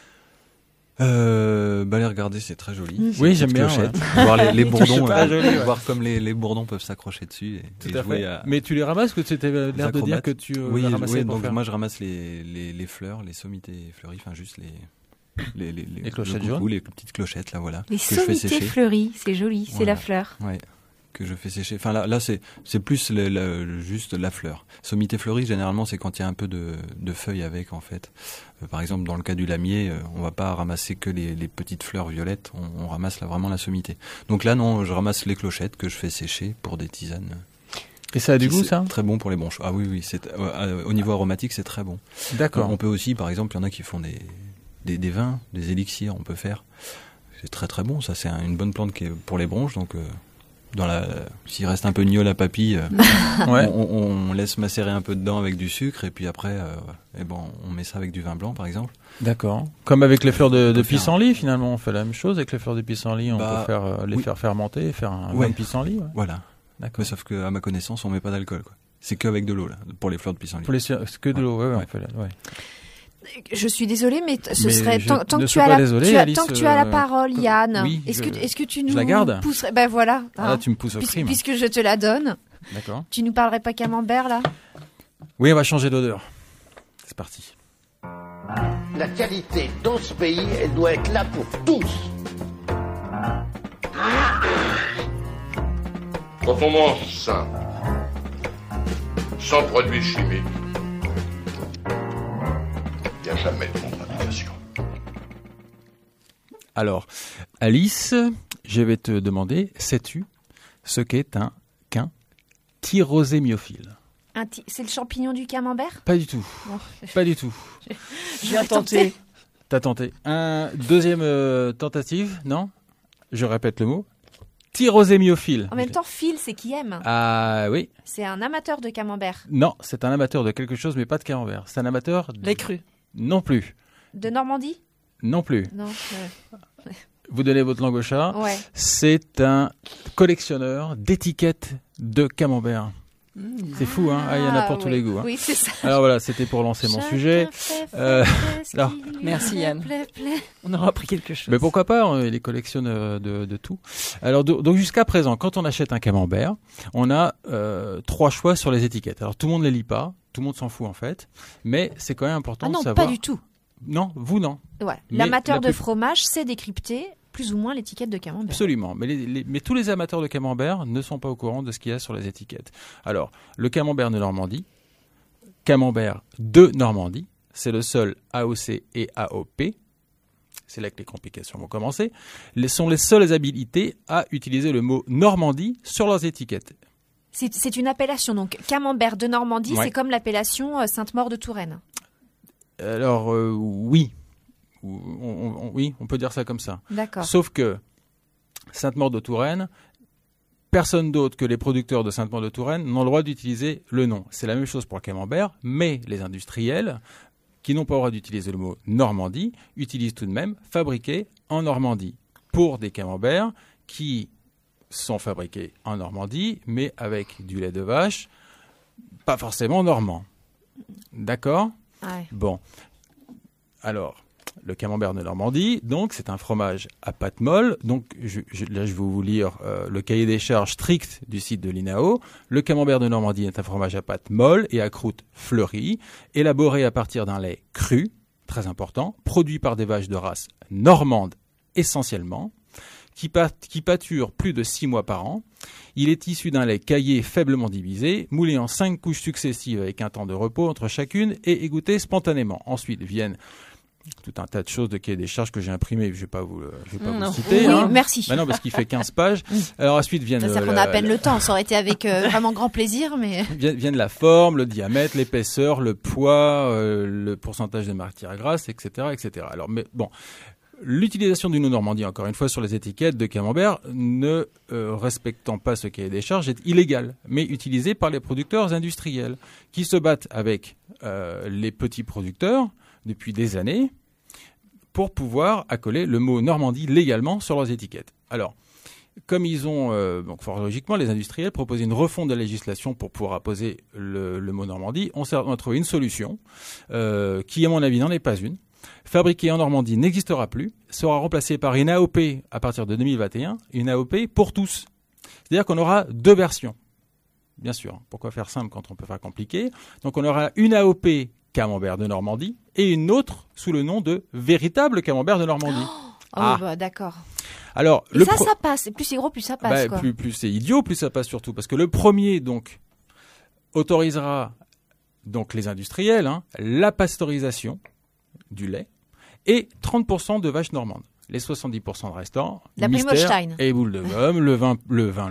Les regarder, c'est très joli. Oui, j'aime bien. Voir les bourdons, voir comme les bourdons peuvent s'accrocher dessus et jouer à... Mais tu les ramasses, que tu avais l'air de dire que tu les ramassais pour donc faire. Moi je ramasse les fleurs, les sommités fleuries, enfin juste les clochettes jaunes, les petites clochettes là, voilà. Les sommités fleuries, c'est joli, c'est la fleur. Ouais. Que je fais sécher. Enfin là c'est plus juste la fleur. Sommité fleurie, généralement c'est quand il y a un peu de feuilles avec en fait. Par exemple dans le cas du lamier, on va pas ramasser que les petites fleurs violettes, on ramasse vraiment la sommité. Donc là non, je ramasse les clochettes que je fais sécher pour des tisanes. Et ça a du goût, ça? Très bon pour les bronches. Ah oui, c'est au niveau aromatique c'est très bon. D'accord. On peut aussi, par exemple, il y en a qui font des vins, des élixirs, on peut faire. C'est très très bon. Ça c'est une bonne plante qui est pour les bronches, donc. S'il reste un peu de gnôle à papille, on laisse macérer un peu dedans avec du sucre et puis après, on met ça avec du vin blanc par exemple. D'accord. Comme avec les fleurs de pissenlit, finalement, on fait la même chose avec les fleurs de pissenlit. On peut faire fermenter et faire un vin de pissenlit. Ouais. Voilà. D'accord. Mais sauf qu'à ma connaissance, on met pas d'alcool, quoi. C'est qu'avec de l'eau là, pour les fleurs de pissenlit. C'est que de l'eau, ouais. Je suis désolée, mais ce serait tant que tu as la parole, Yann. Oui, est-ce que tu nous pousserais? Ben voilà. Là, tu me pousses au crime. Puisque je te la donne. D'accord. Tu nous parlerais pas camembert là? Oui, on va changer d'odeur. C'est parti. La qualité dans ce pays, elle doit être là pour tous. Quand on mange sain, sans produits chimiques, il n'y a jamais de contre-indication. Alors, Alice, je vais te demander, sais-tu ce qu'est un tyrosémiophile? C'est le champignon du camembert? Pas du tout. Bon. Pas du tout. J'ai tenté. T'as tenté. Deuxième tentative, non? Je répète le mot. Tyrosémiophile. En même temps, Phil, c'est qui aime. Ah oui. C'est un amateur de camembert. Non, c'est un amateur de quelque chose, mais pas de camembert. C'est un amateur... Les crus. Non plus. De Normandie? Non plus. Non. Vous donnez votre langue au chat. Ouais. C'est un collectionneur d'étiquettes de camembert. C'est fou, hein? Il y en a pour tous les goûts. Hein. Oui, c'est ça. Alors voilà, c'était pour lancer mon sujet. Alors, merci Yann. On aura appris quelque chose. Mais pourquoi pas? Il les collectionne de tout. Alors donc jusqu'à présent, quand on achète un camembert, on a 3 choix sur les étiquettes. Alors tout le monde les lit pas, tout le monde s'en fout en fait, mais c'est quand même important de savoir. Ah non, pas du tout. Non, vous non. Ouais. L'amateur de fromage sait décrypter plus ou moins l'étiquette de camembert. Absolument, mais tous les amateurs de camembert ne sont pas au courant de ce qu'il y a sur les étiquettes. Alors, le camembert de Normandie, camembert de Normandie, c'est le seul AOC et AOP. C'est là que les complications vont commencer. Sont les seules habilités à utiliser le mot Normandie sur leurs étiquettes. C'est une appellation, donc camembert de Normandie, c'est comme l'appellation Sainte-Maure de Touraine. Alors, oui. Oui, on peut dire ça comme ça. D'accord. Sauf que Sainte-Maure de Touraine, personne d'autre que les producteurs de Sainte-Maure de Touraine n'ont le droit d'utiliser le nom. C'est la même chose pour le camembert, mais les industriels, qui n'ont pas le droit d'utiliser le mot Normandie, utilisent tout de même fabriqué en Normandie pour des camemberts qui sont fabriqués en Normandie, mais avec du lait de vache, pas forcément normand. D'accord ? Ouais. Bon. Alors, le camembert de Normandie, donc c'est un fromage à pâte molle. Donc là, je vais vous lire le cahier des charges strict du site de l'INAO. Le camembert de Normandie est un fromage à pâte molle et à croûte fleurie, élaboré à partir d'un lait cru, très important, produit par des vaches de race normande essentiellement, qui pâture plus de 6 mois par an. Il est issu d'un lait caillé faiblement divisé, moulé en 5 couches successives avec un temps de repos entre chacune et égoutté spontanément. Ensuite viennent tout un tas de choses de cahier des charges que j'ai imprimé, je ne vais pas vous citer. Oui, merci. Non, parce qu'il fait 15 pages. Alors ensuite viennent... C'est-à-dire qu'on a à peine le temps, ça aurait été avec vraiment grand plaisir, mais... Viennent la forme, le diamètre, l'épaisseur, le poids, le pourcentage de matière grasse, etc., etc. Alors, mais bon... L'utilisation du nom Normandie, encore une fois, sur les étiquettes de camembert, ne respectant pas ce cahier des charges, est illégale, mais utilisée par les producteurs industriels qui se battent avec les petits producteurs depuis des années pour pouvoir accoler le mot Normandie légalement sur leurs étiquettes. Alors, comme ils ont, donc fort logiquement, les industriels proposé une refonte de la législation pour pouvoir apposer le mot Normandie, on a trouvé une solution qui, à mon avis, n'en est pas une. Fabriqué en Normandie n'existera plus, sera remplacé par une AOP à partir de 2021, une AOP pour tous. C'est-à-dire qu'on aura 2 versions. Bien sûr, pourquoi faire simple quand on peut faire compliqué? Donc on aura une AOP camembert de Normandie et une autre sous le nom de véritable camembert de Normandie. D'accord. Alors, ça passe. Plus c'est gros, plus ça passe. Quoi. Plus c'est idiot, plus ça passe surtout. Parce que le premier, donc, autorisera donc les industriels la pasteurisation du lait et 30% de vaches normandes. Les 70% restants, la mystère et boule de gomme, le vin,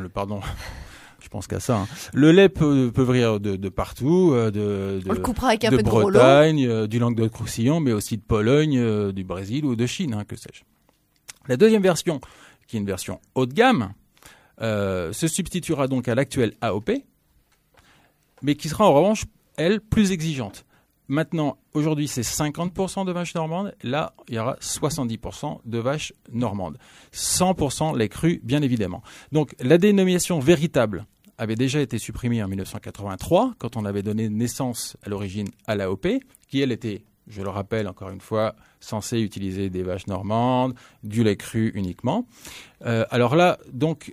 je pense qu'à ça. Le lait peut venir de partout, on le coupera avec un peu de Bretagne, du Languedoc-Roussillon, mais aussi de Pologne, du Brésil ou de Chine, que sais-je. La deuxième version, qui est une version haut de gamme, se substituera donc à l'actuelle AOP, mais qui sera en revanche, elle, plus exigeante. Maintenant, aujourd'hui, c'est 50% de vaches normandes. Là, il y aura 70% de vaches normandes. 100% lait cru, bien évidemment. Donc, la dénomination véritable avait déjà été supprimée en 1983, quand on avait donné naissance à l'origine à l'AOP, qui, elle, était, je le rappelle encore une fois, censée utiliser des vaches normandes, du lait cru uniquement. Alors là, donc,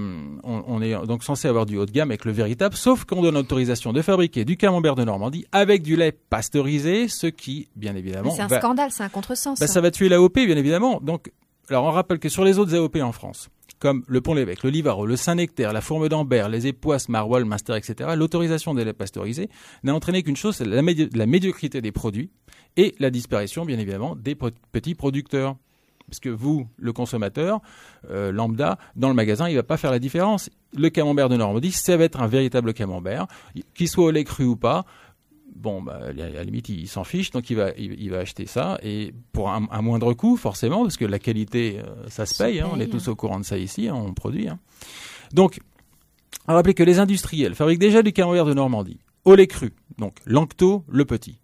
on est donc censé avoir du haut de gamme avec le véritable, sauf qu'on donne l'autorisation de fabriquer du camembert de Normandie avec du lait pasteurisé, ce qui, bien évidemment... Mais c'est un scandale, c'est un contresens. Ça va tuer l'AOP, bien évidemment. Donc, alors on rappelle que sur les autres AOP en France, comme le Pont-l'Évêque, le Livaro, le Saint-Nectaire, la Fourme d'Ambert, les Époisses, Maroilles, Munster, etc., l'autorisation des laits pasteurisés n'a entraîné qu'une chose, c'est la médiocrité des produits et la disparition, bien évidemment, des petits producteurs. Parce que vous, le consommateur, lambda, dans le magasin, il ne va pas faire la différence. Le camembert de Normandie, ça va être un véritable camembert, qu'il soit au lait cru ou pas. Bon, à la limite, il s'en fiche, donc il va acheter ça, et pour un moindre coût, forcément, parce que la qualité, ça se paye, on est tous au courant de ça ici, on produit. Donc, on va rappeler que les industriels fabriquent déjà du camembert de Normandie, au lait cru, donc Lanctot, le petit.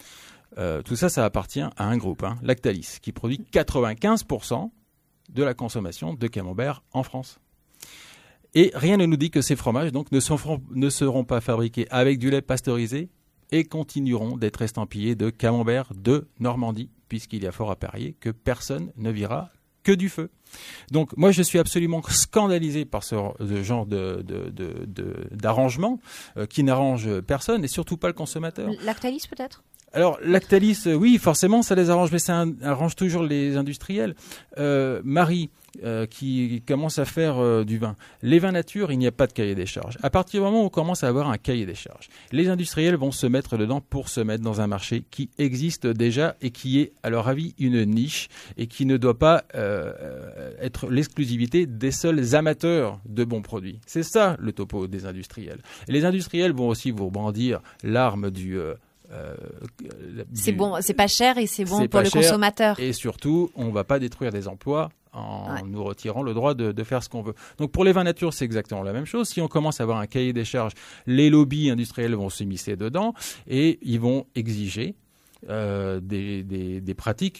Tout ça, ça appartient à un groupe, Lactalis, qui produit 95% de la consommation de camembert en France. Et rien ne nous dit que ces fromages donc, ne seront pas fabriqués avec du lait pasteurisé et continueront d'être estampillés de camembert de Normandie, puisqu'il y a fort à parier que personne ne verra que du feu. Donc moi je suis absolument scandalisé par ce genre d'arrangement qui n'arrange personne et surtout pas le consommateur. Lactalis peut-être ? Alors, Lactalis, oui, forcément, ça les arrange, mais ça arrange toujours les industriels. Marie, qui commence à faire du vin. Les vins nature, il n'y a pas de cahier des charges. À partir du moment où on commence à avoir un cahier des charges, les industriels vont se mettre dedans pour se mettre dans un marché qui existe déjà et qui est, à leur avis, une niche et qui ne doit pas être l'exclusivité des seuls amateurs de bons produits. C'est ça, le topo des industriels. Et les industriels vont aussi vous brandir l'arme du... c'est bon, c'est pas cher et c'est bon pour le consommateur. Et surtout, on ne va pas détruire des emplois en nous retirant le droit de faire ce qu'on veut. Donc pour les vins nature, c'est exactement la même chose. Si on commence à avoir un cahier des charges, les lobbies industriels vont s'immiscer dedans et ils vont exiger des pratiques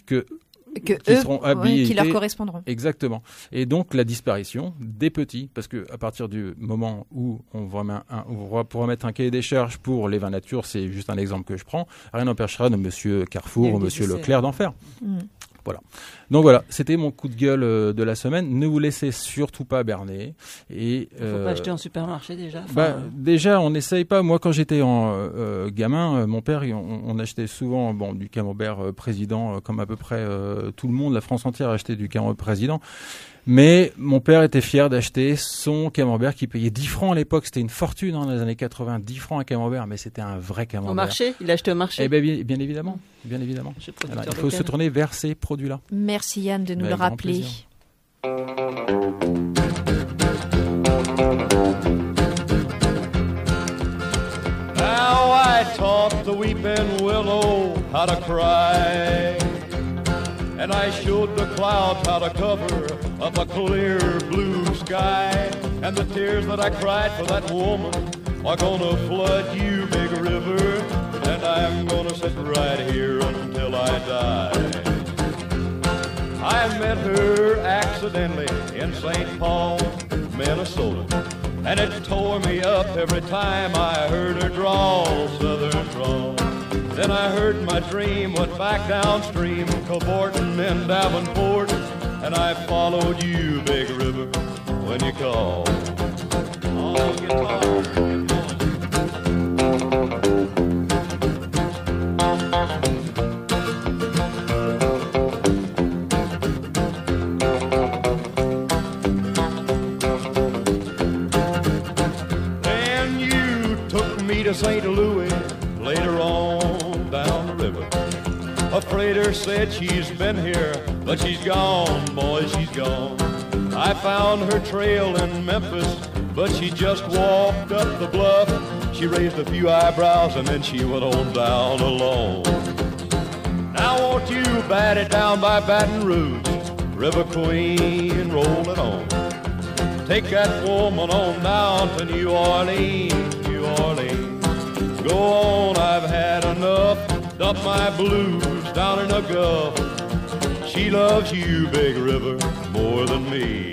qui leur correspondront. Exactement. Et donc la disparition des petits, parce que à partir du moment où on pourra mettre un cahier des charges pour les vins nature, c'est juste un exemple que je prends, rien n'empêchera de Monsieur Carrefour ou Monsieur Leclerc d'en faire. Voilà. Donc voilà, c'était mon coup de gueule de la semaine. Ne vous laissez surtout pas berner. Et faut pas acheter en supermarché déjà. Déjà, on n'essaye pas. Moi, quand j'étais gamin, mon père, on achetait souvent du camembert président, comme à peu près tout le monde, la France entière achetait du camembert président. Mais mon père était fier d'acheter son camembert qui payait 10 francs à l'époque. C'était une fortune dans les années 80. 10 francs un camembert, mais c'était un vrai camembert. Au marché? Il a acheté au marché? Eh bien, bien évidemment. Bien évidemment. Alors, il faut se tourner vers ces produits-là. Merci Yann de nous le rappeler. Now I taught the weeping willow how to cry, and I showed the clouds how to cover up a clear blue sky, and the tears that I cried for that woman are gonna flood you, big river, and I'm gonna sit right here until I die. I met her accidentally in St. Paul, Minnesota, and it tore me up every time I heard her drawl, southern drawl. Then I heard my dream went back downstream, cavorting in Davenport, and I followed you, big river, when you called. Oh, guitar, to St. Louis, later on down the river. A freighter said she's been here, but she's gone, boy, she's gone. I found her trail in Memphis, but she just walked up the bluff. She raised a few eyebrows and then she went on down alone. Now won't you bat it down by Baton Rouge, River Queen, roll it on. Take that woman on down to New Orleans, New Orleans. Go on, I've had enough. Dump my blues down in the Gulf. She loves you, big river, more than me.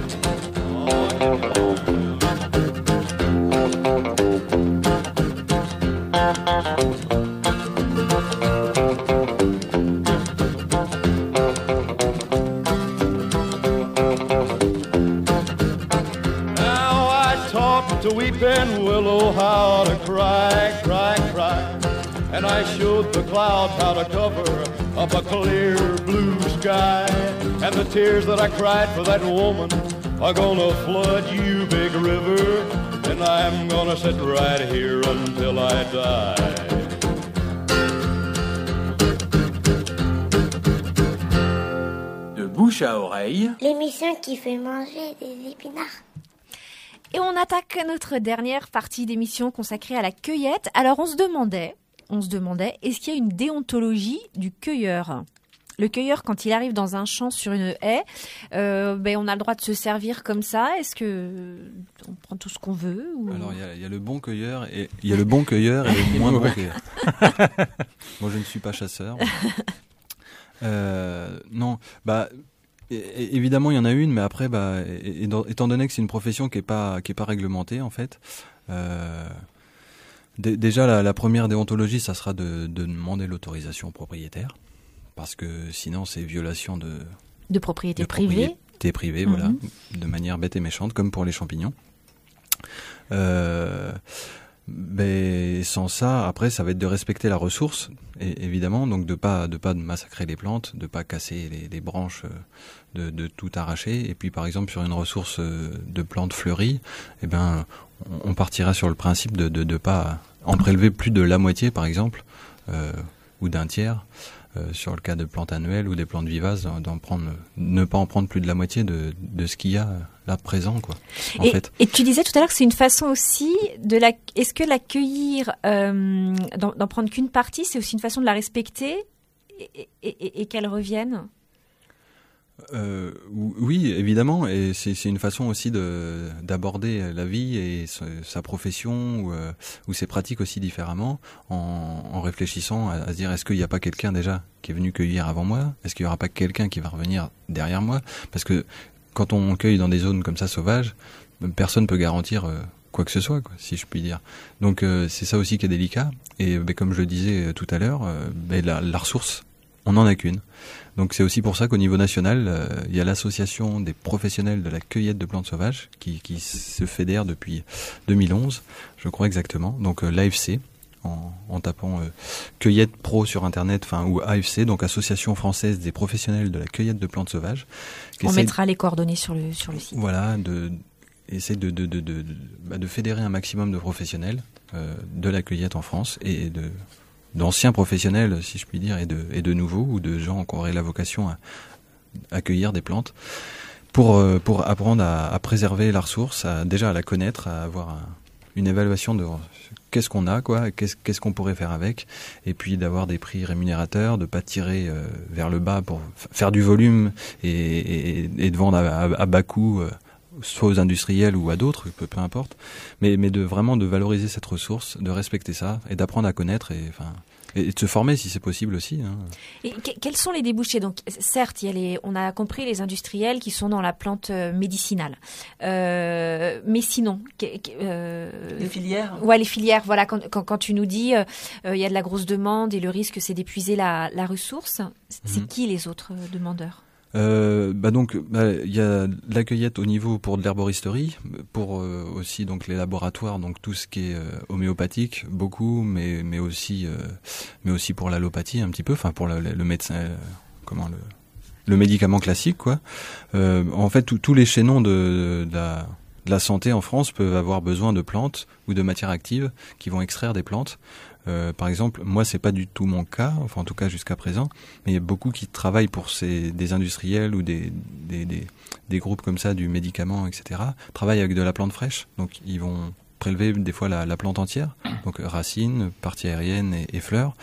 Now I talk to weeping willow how to cry, cry, cry, and I showed the clouds how to cover up a clear blue sky, and the tears that I cried for that woman are gonna flood you, big river, and I'm gonna sit right here until I die. De bouche à oreille, l'émission qui fait manger des épinards. Et on attaque notre dernière partie d'émission consacrée à la cueillette. Alors on se demandait, est-ce qu'il y a une déontologie du cueilleur ? Le cueilleur, quand il arrive dans un champ sur une haie, on a le droit de se servir comme ça. Est-ce que on prend tout ce qu'on veut ou... Alors il y a le bon cueilleur et il y a le bon cueilleur et le moins bon cueilleur. Moi je ne suis pas chasseur. Non, évidemment il y en a une, mais après étant donné que c'est une profession qui est pas réglementée en fait. Déjà la première déontologie, ça sera de demander l'autorisation au propriétaire, parce que sinon c'est violation de propriété privée. Privée, voilà, de manière bête et méchante, comme pour les champignons. Sans ça, après, ça va être de respecter la ressource, et évidemment, donc de pas massacrer les plantes, de pas casser les branches, de tout arracher. Et puis, par exemple, sur une ressource de plantes fleuries, on partira sur le principe de pas en prélever plus de la moitié, par exemple, ou d'un tiers. Sur le cas de plantes annuelles ou des plantes vivaces, ne pas en prendre plus de la moitié de ce qu'il y a là présent, quoi. Et tu disais tout à l'heure que c'est une façon aussi est-ce que l'accueillir, d'en prendre qu'une partie, c'est aussi une façon de la respecter et qu'elle revienne? Oui, évidemment, et c'est une façon aussi d'aborder la vie et sa profession ou ses pratiques aussi différemment, en réfléchissant à se dire, est-ce qu'il n'y a pas quelqu'un déjà qui est venu cueillir avant moi? Est-ce qu'il n'y aura pas quelqu'un qui va revenir derrière moi? Parce que quand on cueille dans des zones comme ça sauvages, personne ne peut garantir quoi que ce soit, quoi, si je puis dire. Donc c'est ça aussi qui est délicat, et comme je le disais tout à l'heure, la ressource, on n'en a qu'une. Donc c'est aussi pour ça qu'au niveau national, il y a l'association des professionnels de la cueillette de plantes sauvages qui se fédère depuis 2011, je crois exactement. Donc l'AFC, en tapant cueillette pro sur internet, ou AFC, donc Association française des professionnels de la cueillette de plantes sauvages. On mettra les coordonnées sur le site. Voilà, essaie de fédérer un maximum de professionnels de la cueillette en France et d'anciens professionnels, si je puis dire, et de nouveaux, ou de gens qui auraient la vocation à cueillir des plantes, pour apprendre à préserver la ressource, déjà à la connaître, à avoir une évaluation de qu'est-ce qu'on a, qu'est-ce qu'on pourrait faire avec, et puis d'avoir des prix rémunérateurs, de pas tirer vers le bas pour faire du volume et de vendre à bas coût, soit aux industriels ou à d'autres, peu importe, mais de vraiment de valoriser cette ressource, de respecter ça et d'apprendre à connaître et de se former si c'est possible aussi. Et quels sont les débouchés? Donc, certes, on a compris les industriels qui sont dans la plante médicinale, mais sinon, les filières. Ouais, les filières. Voilà, quand tu nous dis il y a de la grosse demande et le risque c'est d'épuiser la ressource, c'est qui les autres demandeurs? Il y a de la cueillette au niveau pour de l'herboristerie, pour aussi donc les laboratoires, donc tout ce qui est homéopathique, beaucoup, mais aussi pour l'allopathie un petit peu, pour le médecin, le médicament classique, quoi. En fait, tous les chaînons de la santé en France peuvent avoir besoin de plantes ou de matières actives qui vont extraire des plantes. Par exemple, moi c'est pas du tout mon cas, en tout cas jusqu'à présent, mais il y a beaucoup qui travaillent pour des industriels ou des groupes comme ça du médicament, etc. Travaillent avec de la plante fraîche, donc ils vont prélever des fois la plante entière, donc racines, partie aérienne et fleurs,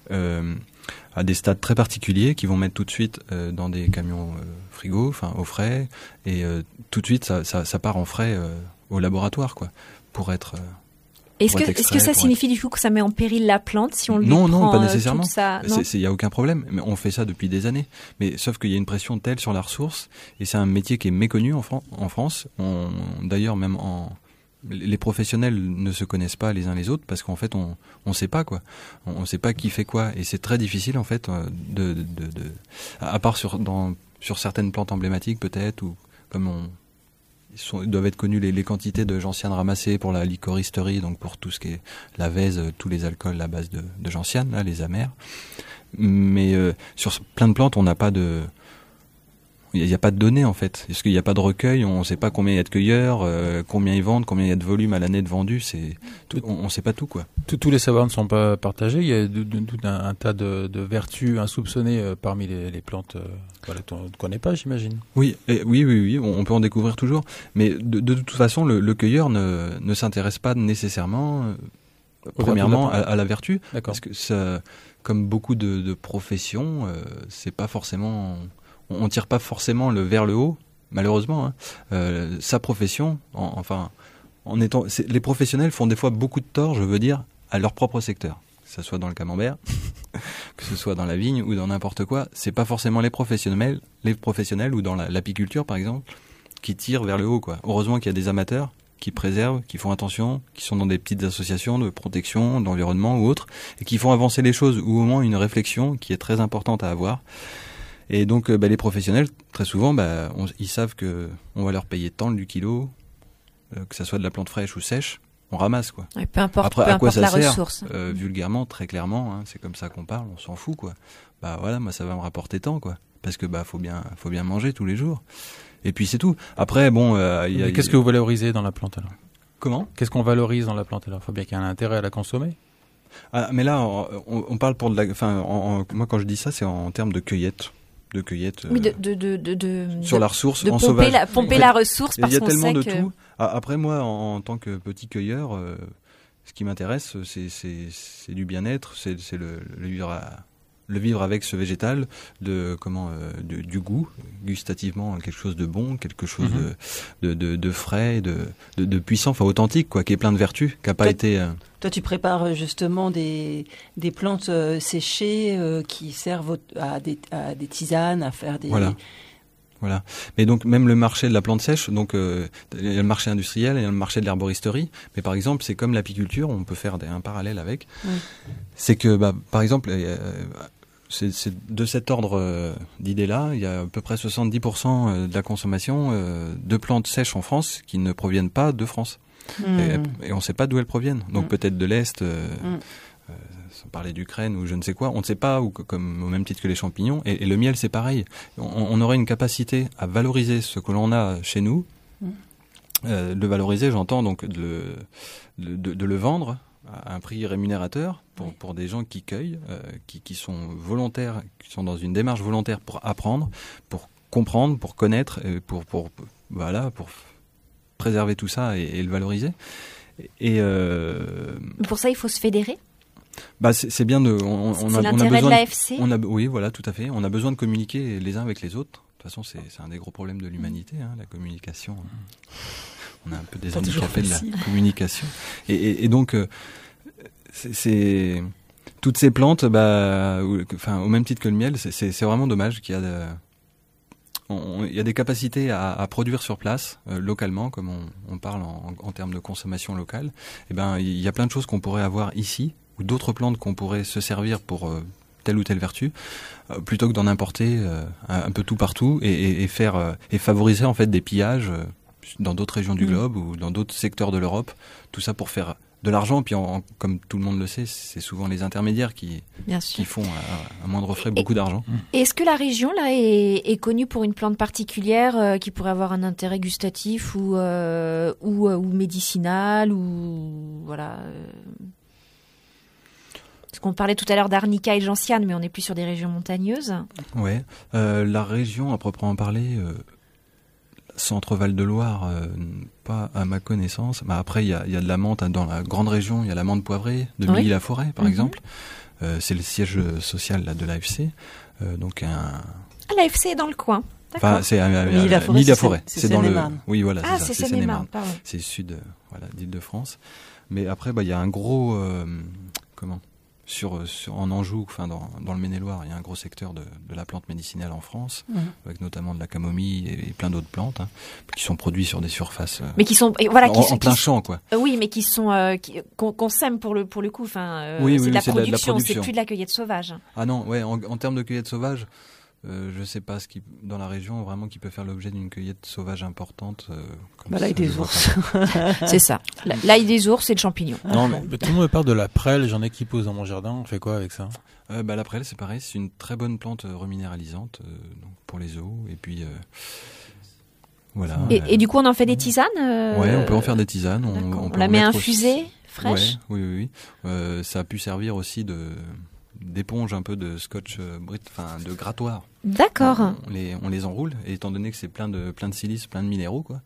à des stades très particuliers qui vont mettre tout de suite dans des camions frigo, au frais, et tout de suite ça part en frais au laboratoire, quoi, pour être Est-ce que ça signifie du coup que ça met en péril la plante si on lui prend Non, pas nécessairement. Il y a aucun problème. Mais on fait ça depuis des années. Mais sauf qu'il y a une pression telle sur la ressource, et c'est un métier qui est méconnu en France. D'ailleurs, même les professionnels ne se connaissent pas les uns les autres parce qu'en fait, on sait pas quoi. On sait pas qui fait quoi, et c'est très difficile en fait à part sur certaines plantes emblématiques peut-être, ou comme ils doivent être connus les quantités de gentiane ramassées pour la licoristerie, donc pour tout ce qui est la vèse, tous les alcools à base de gentiane, là, les amers. Mais sur plein de plantes, on n'a pas de... Il n'y a pas de données en fait, parce qu'il n'y a pas de recueil, on ne sait pas combien il y a de cueilleurs, combien ils vendent, combien il y a de volume à l'année de vendus, on ne sait pas tout, quoi. Tous les savoirs ne sont pas partagés, il y a tout un tas de vertus insoupçonnées parmi les plantes qu'on ne connaît pas, j'imagine. Oui, on peut en découvrir toujours, mais de toute façon le cueilleur ne s'intéresse pas nécessairement premièrement à la vertu, parce que ça, comme beaucoup de professions, c'est pas forcément... On tire pas forcément vers le haut, malheureusement. Sa profession, les professionnels font des fois beaucoup de tort, je veux dire, à leur propre secteur. Que ce soit dans le camembert, que ce soit dans la vigne ou dans n'importe quoi, c'est pas forcément les professionnels ou dans l'apiculture par exemple, qui tirent vers le haut, quoi. Heureusement qu'il y a des amateurs qui préservent, qui font attention, qui sont dans des petites associations de protection, d'environnement ou autres, et qui font avancer les choses, ou au moins une réflexion qui est très importante à avoir. Et donc, les professionnels, très souvent, ils savent que on va leur payer tant du kilo, que ça soit de la plante fraîche ou sèche, on ramasse, quoi. Et peu importe, après, à quoi ça sert, ressource. Vulgairement, très clairement, c'est comme ça qu'on parle, on s'en fout, quoi. Moi, ça va me rapporter tant, quoi. Parce que, faut bien manger tous les jours. Et puis, c'est tout. Après, qu'est-ce que vous valorisez dans la plante, alors? Comment? Qu'est-ce qu'on valorise dans la plante, alors? Faut bien qu'il y ait un intérêt à la consommer. Ah, mais là, on parle pour de la... moi, quand je dis ça, c'est en termes de cueillette. Oui, sur la ressource de en pomper sauvage. Pomper la ressource, parce qu'on sait que... Il y a tellement de tout. Après, moi, en tant que petit cueilleur, ce qui m'intéresse, c'est du bien-être, c'est le vivre avec ce végétal, du goût, gustativement quelque chose de bon, quelque chose de frais, de puissant, authentique, quoi, qui est plein de vertus, qui n'a pas été... Toi, tu prépares justement des plantes séchées qui servent à des tisanes, à faire des... Voilà. Mais donc même le marché de la plante sèche, donc il y a le marché industriel, il y a le marché de l'herboristerie. Mais par exemple, c'est comme l'apiculture, on peut faire un parallèle avec. Oui. C'est que par exemple, c'est de cet ordre d'idées-là, il y a à peu près 70% de la consommation de plantes sèches en France qui ne proviennent pas de France. Et on ne sait pas d'où elles proviennent. Donc peut-être de l'Est. sans parler d'Ukraine ou je ne sais quoi, on ne sait pas, ou comme au même titre que les champignons, et le miel c'est pareil. On aurait une capacité à valoriser ce que l'on a chez nous, de valoriser, j'entends donc de le vendre à un prix rémunérateur pour des gens qui cueillent, qui sont volontaires, qui sont dans une démarche volontaire pour apprendre, pour comprendre, pour connaître, pour préserver tout ça et le valoriser. Et pour ça, il faut se fédérer. C'est bien de. C'est l'intérêt de l'AFC. Oui, voilà, tout à fait. On a besoin de communiquer les uns avec les autres. De toute façon, c'est un des gros problèmes de l'humanité, la communication. On a un peu des handicapés de la communication. Et donc, c'est toutes ces plantes, au même titre que le miel, c'est vraiment dommage qu'il y a il y a des capacités à produire sur place, localement, comme on parle en termes de consommation locale. Il y a plein de choses qu'on pourrait avoir ici, ou d'autres plantes qu'on pourrait se servir pour telle ou telle vertu, plutôt que d'en importer un peu tout partout et favoriser en fait des pillages dans d'autres régions du globe ou dans d'autres secteurs de l'Europe. Tout ça pour faire de l'argent, puis comme tout le monde le sait, c'est souvent les intermédiaires qui font à moindre frais beaucoup d'argent. Et est-ce que la région là est connue pour une plante particulière qui pourrait avoir un intérêt gustatif ou médicinal ou voilà Parce qu'on parlait tout à l'heure d'Arnica et de Gentiane, mais on n'est plus sur des régions montagneuses. Ouais, la région à proprement parler. Centre-Val de Loire, pas à ma connaissance. Après, il y a de la menthe dans la grande région. Il y a la menthe poivrée de Milly-la-Forêt, par exemple. C'est le siège social là, de l'AFC. L'AFC est dans le coin. Enfin, c'est Milly-la-Forêt. C'est dans le. Oui, voilà. C'est Seine-et-Marne. C'est le sud, d'Île-de-France. Mais après, il y a un gros en Anjou, dans le Maine-et-Loire, il y a un gros secteur de la plante médicinale en France, avec notamment de la camomille et plein d'autres plantes qui sont produites sur des surfaces mais qui sont en plein champ, quoi. Oui, mais qui sont qu'on sème pour le coup. C'est de la production, c'est plus de la cueillette sauvage. Ah non, ouais, en termes de cueillette sauvage. Je ne sais pas ce qui dans la région vraiment qui peut faire l'objet d'une cueillette sauvage importante. L'ail des ours. C'est ça. L'ail des ours et le champignon. Non, mais tout le monde me parle de la prêle. J'en ai qui poussent dans mon jardin. On fait quoi avec ça ? La prêle, c'est pareil. C'est une très bonne plante reminéralisante donc pour les eaux. Et puis voilà. Et du coup, on en fait des tisanes. Ouais, on peut en faire des tisanes. On la met infusée, fraîche. Ouais, oui. Ça a pu servir aussi d'éponge un peu de scotch de grattoir. D'accord. On les enroule et étant donné que c'est plein de silice, plein de minéraux quoi,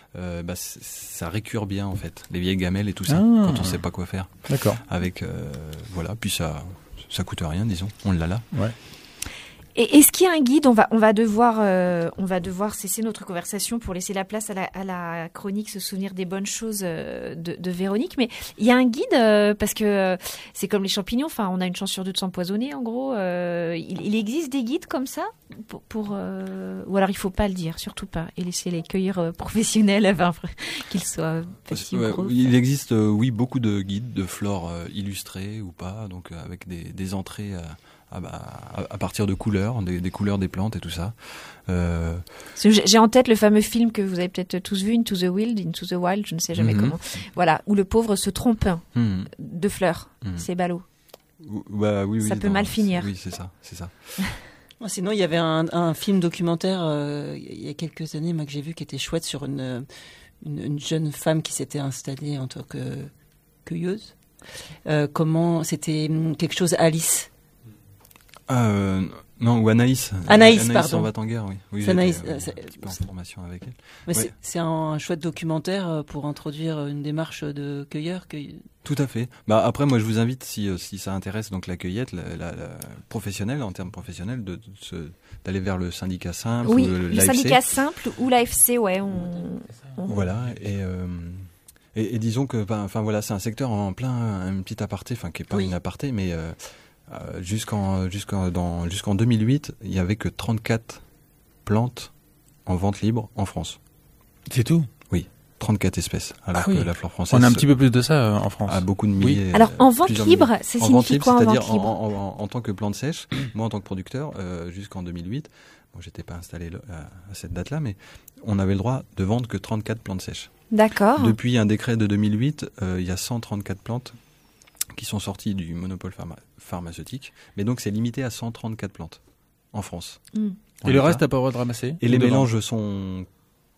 ça récure bien en fait les vieilles gamelles et tout ça quand on sait pas quoi faire. D'accord. Avec puis ça coûte rien disons, on l'a là. Ouais. Et est-ce qu'il y a un guide ? On va devoir cesser notre conversation pour laisser la place à la chronique se souvenir des bonnes choses de Véronique. Mais il y a un guide parce que c'est comme les champignons. Enfin, on a une chance sur deux de s'empoisonner. En gros, il existe des guides comme ça pour ou alors il faut pas le dire, surtout pas, et laisser les cueilleurs professionnels, qu'ils soient petits ou gros. Il existe beaucoup de guides de flore illustrés ou pas, donc avec des entrées. À partir de couleurs, des couleurs des plantes et tout ça. J'ai en tête le fameux film que vous avez peut-être tous vu, Into the Wild, je ne sais jamais comment. Voilà, où le pauvre se trompe de fleurs. C'est ballot. Oui, ça peut mal finir. Oui, c'est ça. Sinon, il y avait un film documentaire il y a quelques années, que j'ai vu, qui était chouette sur une jeune femme qui s'était installée en tant que cueilleuse. Comment c'était quelque chose Alice. Non, ou Anaïs. Anaïs, pardon. En va-t-en-guerre, oui. C'est Anaïs. Un petit peu en formation avec elle. Mais c'est un chouette documentaire pour introduire une démarche de cueilleur. Tout à fait. Après, moi, je vous invite, si ça intéresse, donc la cueillette, la professionnelle, en termes professionnels, d'aller vers le syndicat simple. Oui, ou le syndicat simple ou l'AFC, ouais. Voilà, et disons que, voilà, c'est un secteur en plein, un petit aparté, qui est pas une aparté, mais jusqu'en 2008, il y avait que 34 plantes en vente libre en France. C'est tout ? Oui, 34 espèces. Alors que la flore française. On a un petit peu plus de ça en France. À beaucoup de milliers. Alors en vente libre, ça signifie quoi en vente libre ? C'est-à-dire en tant que plante sèche, moi en tant que producteur, jusqu'en 2008, j'étais pas installé à cette date-là, mais on avait le droit de vendre que 34 plantes sèches. D'accord. Depuis un décret de 2008, il y a 134 plantes qui sont sortis du monopole pharmaceutique. Mais donc, c'est limité à 134 plantes en France. Et le reste, t'as pas le droit de ramasser? Et les mélanges sont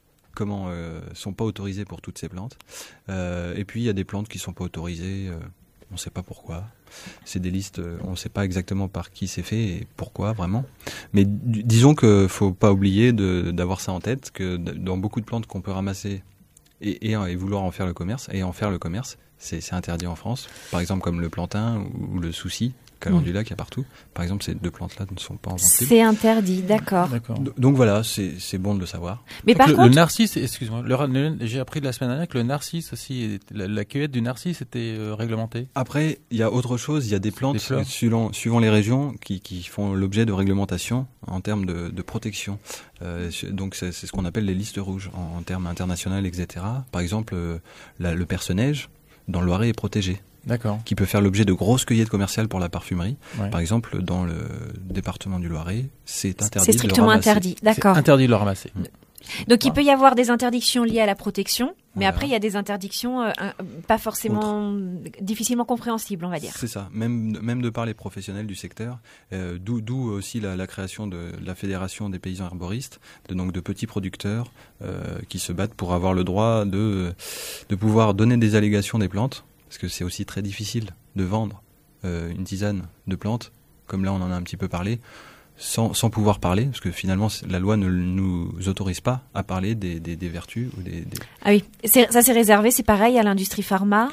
pas autorisés pour toutes ces plantes. Et puis, il y a des plantes qui sont pas autorisées. On ne sait pas pourquoi. C'est des listes, on ne sait pas exactement par qui c'est fait et pourquoi vraiment. Mais disons qu'il ne faut pas oublier d'avoir ça en tête, que dans beaucoup de plantes qu'on peut ramasser et vouloir en faire le commerce, c'est interdit en France. Par exemple comme le plantain ou le souci, calendula qu'il y a partout. Par exemple, ces deux plantes-là ne sont pas inventées. C'est interdit, d'accord. Donc voilà, c'est bon de le savoir. Mais par contre, le narcisse, excuse-moi, j'ai appris la semaine dernière que le narcisse aussi, la cueillette du narcisse était réglementée. Après, il y a autre chose, il y a des plantes suivant les régions qui font l'objet de réglementation en termes de protection. Donc c'est ce qu'on appelle les listes rouges en termes internationaux, etc. Par exemple, le perce-neige dans le Loiret est protégé. D'accord. Qui peut faire l'objet de grosses cueillettes commerciales pour la parfumerie. Ouais. Par exemple, dans le département du Loiret, c'est interdit c'est strictement de le ramasser. interdit, d'accord. C'est interdit de le ramasser. Donc il peut y avoir des interdictions liées à la protection, mais après il y a des interdictions pas forcément difficilement compréhensibles, on va dire. C'est ça, même de par les professionnels du secteur, d'où aussi la création de la Fédération des paysans herboristes, donc de petits producteurs qui se battent pour avoir le droit de pouvoir donner des allégations des plantes. Parce que c'est aussi très difficile de vendre une tisane de plantes, comme là on en a un petit peu parlé, sans pouvoir parler, parce que finalement la loi ne nous autorise pas à parler des vertus ou des... Ah oui, ça c'est réservé, c'est pareil à l'industrie pharma.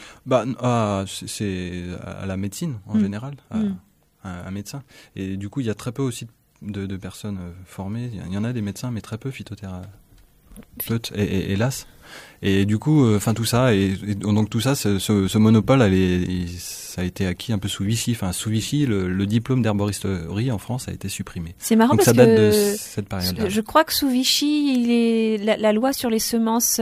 C'est à la médecine en général, à un médecin. Et du coup il y a très peu aussi de personnes formées, il y en a des médecins mais très peu phytothérapeutes, hélas. Et du coup, tout ça, donc tout ça, ce monopole, ça a été acquis un peu sous Vichy. Enfin, sous Vichy, le diplôme d'herboristerie en France a été supprimé. C'est marrant donc parce ça date que de cette période-là. Je crois que sous Vichy, la loi sur les semences,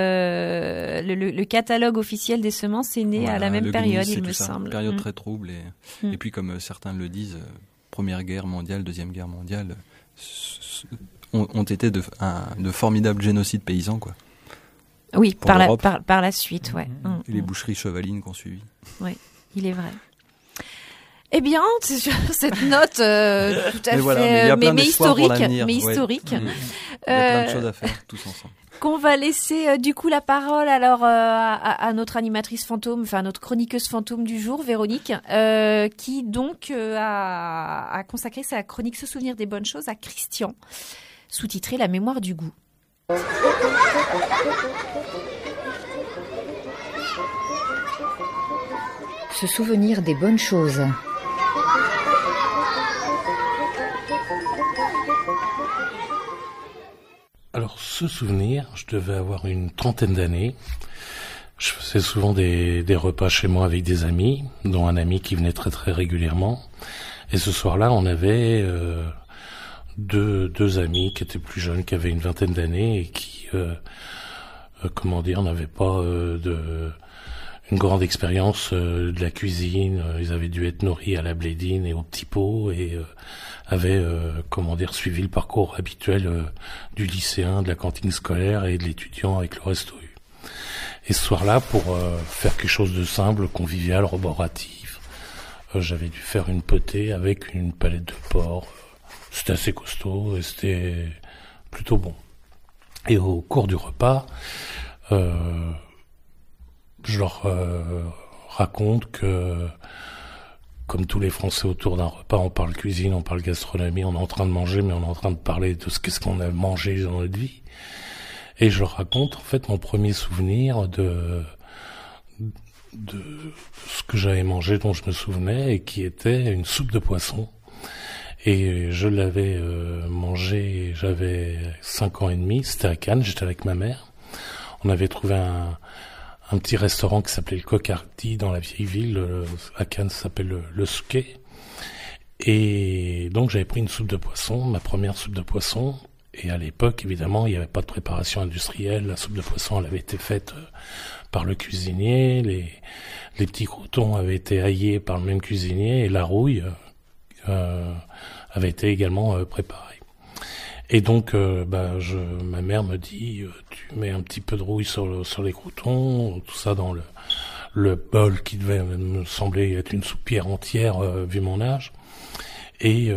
le catalogue officiel des semences est né à la même période, il me semble. Une période très trouble. Et puis, comme certains le disent, Première Guerre mondiale, Deuxième Guerre mondiale, ont été de formidables génocides paysans, quoi. Oui, par la suite, ouais. Et les boucheries chevalines qu'on suivit. Oui, il est vrai. Eh bien, c'est sur cette note tout à fait, mais historique, historique. Il y a plein de choses à faire tous ensemble. Qu'on va laisser du coup la parole alors à notre animatrice fantôme, enfin notre chroniqueuse fantôme du jour, Véronique, qui donc a consacré sa chronique Se souvenir des bonnes choses à Christian, sous-titré La mémoire du goût. Se souvenir des bonnes choses. Alors, ce souvenir, je devais avoir une trentaine d'années. Je faisais souvent des repas chez moi avec des amis, dont un ami qui venait très très régulièrement. Et ce soir-là, on avait deux amis qui étaient plus jeunes, qui avaient une vingtaine d'années et qui, n'avaient pas une grande expérience de la cuisine. Ils avaient dû être nourris à la blédine et au petit pot et avaient, suivi le parcours habituel du lycéen, de la cantine scolaire et de l'étudiant avec le resto U. Et ce soir-là, pour faire quelque chose de simple, convivial, roboratif, j'avais dû faire une potée avec une palette de porc. C'était assez costaud et c'était plutôt bon. Et au cours du repas, je leur raconte que, comme tous les Français autour d'un repas, on parle cuisine, on parle gastronomie, on est en train de manger, mais on est en train de parler de qu'est-ce qu'on a mangé dans notre vie. Et je leur raconte en fait mon premier souvenir de ce que j'avais mangé, dont je me souvenais, et qui était une soupe de poisson. Et je l'avais mangé, j'avais 5 ans et demi, c'était à Cannes, j'étais avec ma mère. On avait trouvé un petit restaurant qui s'appelait le Cocardi dans la vieille ville, à Cannes, ça s'appelle le Souquet. Et donc j'avais pris une soupe de poisson, ma première soupe de poisson. Et à l'époque, évidemment, il n'y avait pas de préparation industrielle. La soupe de poisson, elle avait été faite par le cuisinier. Les petits croûtons avaient été aillés par le même cuisinier. Et la rouille avait été également préparée. Et donc, ma mère me dit, tu mets un petit peu de rouille sur les croûtons, tout ça dans le bol qui devait me sembler être une soupière entière vu mon âge. Et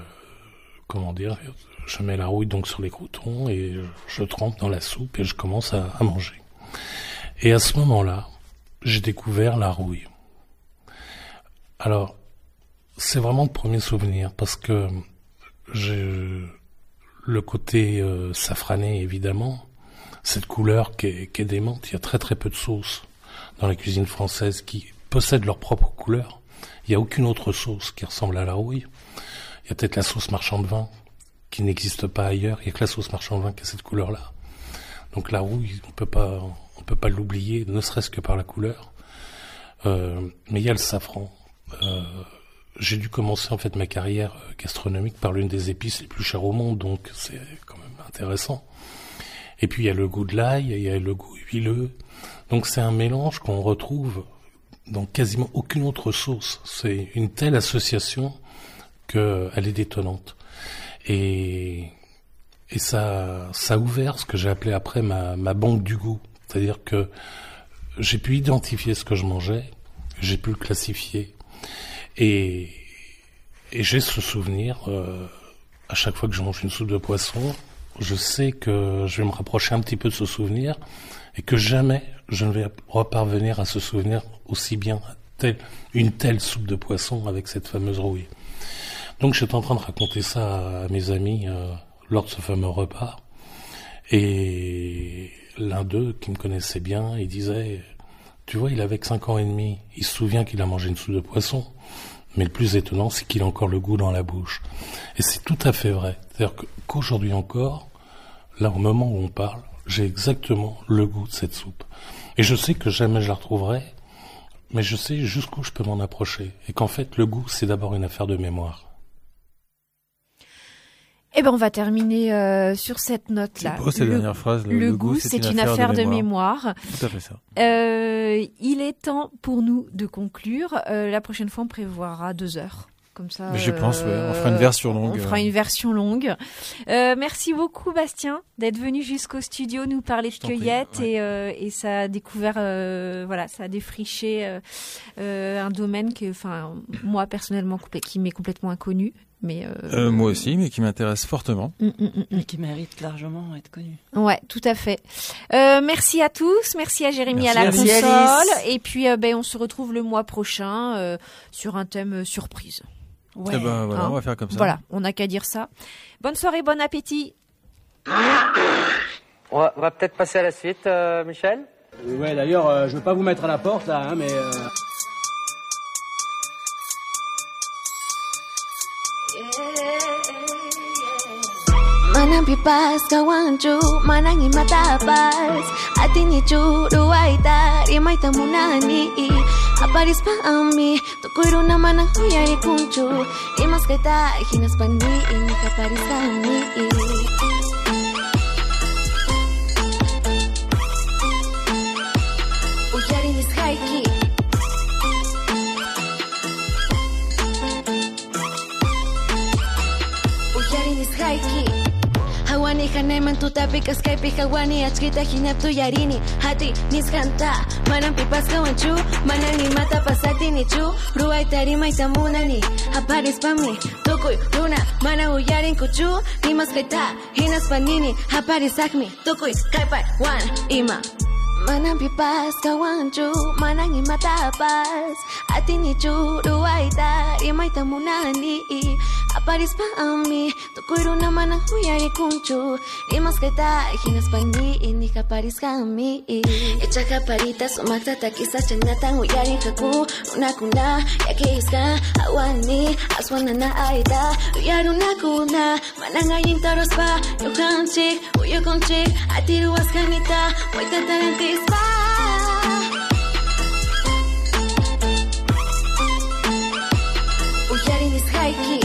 je mets la rouille donc sur les croûtons et je trempe dans la soupe et je commence à manger. Et à ce moment-là, j'ai découvert la rouille. Alors, c'est vraiment le premier souvenir parce que j'ai le côté safrané évidemment, cette couleur qui est démente. Il y a très très peu de sauces dans la cuisine française qui possèdent leur propre couleur. Il n'y a aucune autre sauce qui ressemble à la rouille. Il y a peut-être la sauce marchand de vin qui n'existe pas ailleurs. Il n'y a que la sauce marchand de vin qui a cette couleur-là. Donc la rouille, on peut pas l'oublier, ne serait-ce que par la couleur. Mais il y a le safran. J'ai dû commencer en fait ma carrière gastronomique par l'une des épices les plus chères au monde, donc c'est quand même intéressant. Et puis il y a le goût de l'ail, il y a le goût huileux. Donc c'est un mélange qu'on retrouve dans quasiment aucune autre sauce. C'est une telle association qu'elle est détonnante. Et ça a ouvert ce que j'ai appelé après ma banque du goût. C'est-à-dire que j'ai pu identifier ce que je mangeais, j'ai pu le classifier. Et j'ai ce souvenir, à chaque fois que je mange une soupe de poisson, je sais que je vais me rapprocher un petit peu de ce souvenir et que jamais je ne vais reparvenir à ce souvenir aussi bien, une telle soupe de poisson avec cette fameuse rouille. Donc j'étais en train de raconter ça à mes amis lors de ce fameux repas. Et l'un d'eux, qui me connaissait bien, il disait, tu vois, il avait que 5 ans et demi, il se souvient qu'il a mangé une soupe de poisson. Mais le plus étonnant, c'est qu'il a encore le goût dans la bouche. Et c'est tout à fait vrai. C'est-à-dire qu'aujourd'hui encore, là, au moment où on parle, j'ai exactement le goût de cette soupe. Et je sais que jamais je la retrouverai, mais je sais jusqu'où je peux m'en approcher. Et qu'en fait, le goût, c'est d'abord une affaire de mémoire. Eh ben, on va terminer sur cette note-là. C'est beau, cette dernière phrase. Le goût, c'est une affaire de mémoire. Tout à fait ça. Il est temps pour nous de conclure. La prochaine fois, on prévoira 2 heures. Comme ça. Mais je pense, on fera une version longue. On fera une version longue. Merci beaucoup, Bastien, d'être venu jusqu'au studio nous parler de cueillette et ça a découvert, ça a défriché un domaine que, moi personnellement, qui m'est complètement inconnu. Mais moi aussi, mais qui m'intéresse fortement. Et qui mérite largement d'être connu. Ouais, tout à fait. Merci à tous, merci à Jérémy à la console. Et puis, on se retrouve le mois prochain sur un thème surprise. Ouais. Et ben voilà, on va faire comme ça. Voilà, on n'a qu'à dire ça. Bonne soirée, bon appétit. On va peut-être passer à la suite, Michel. Ouais, d'ailleurs, je veux pas vous mettre à la porte là, mais. Manang pipas kawancu, manangi matapas Ati ni churu aita, rimay tamunani Aparis pa ami, tukuro na manang huyari kunchu Imas kaita, hinas pani, ini kaparis kami Uyari nis haiki Uyari nis haiki Hawani hanayman tutapikas kaypi hawani achkita hinaptu yarini Hati niskanta manan pipas kawanchu manan nimata pasatini chu ruayta rimayta munani aparis pami tukuy runa mana uyarin kuchu nimas kayta hinas panini aparis akmi tukuy kaypay wan ima Manang pipas kawanchu manang imatapas atini chu ruayta rimayta munani Aparis pa ami, tukuro na manang huyari kunchu Imas kaita, hinas pani, ini kaparis kami Echa kaparita, sumakta takisa chanatang huyari kaku Unakuna, yakiska, awani, aswana na aita Uyaru na kuna, manangayin taros pa Yukanchik, uyukonchik, atiru askanita Waita tarantis pa Uyari nis haiki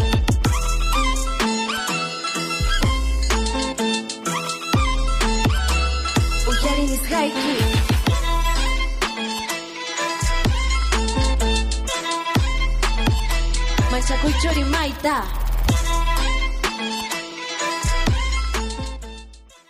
Haiki Manchakuy chori maita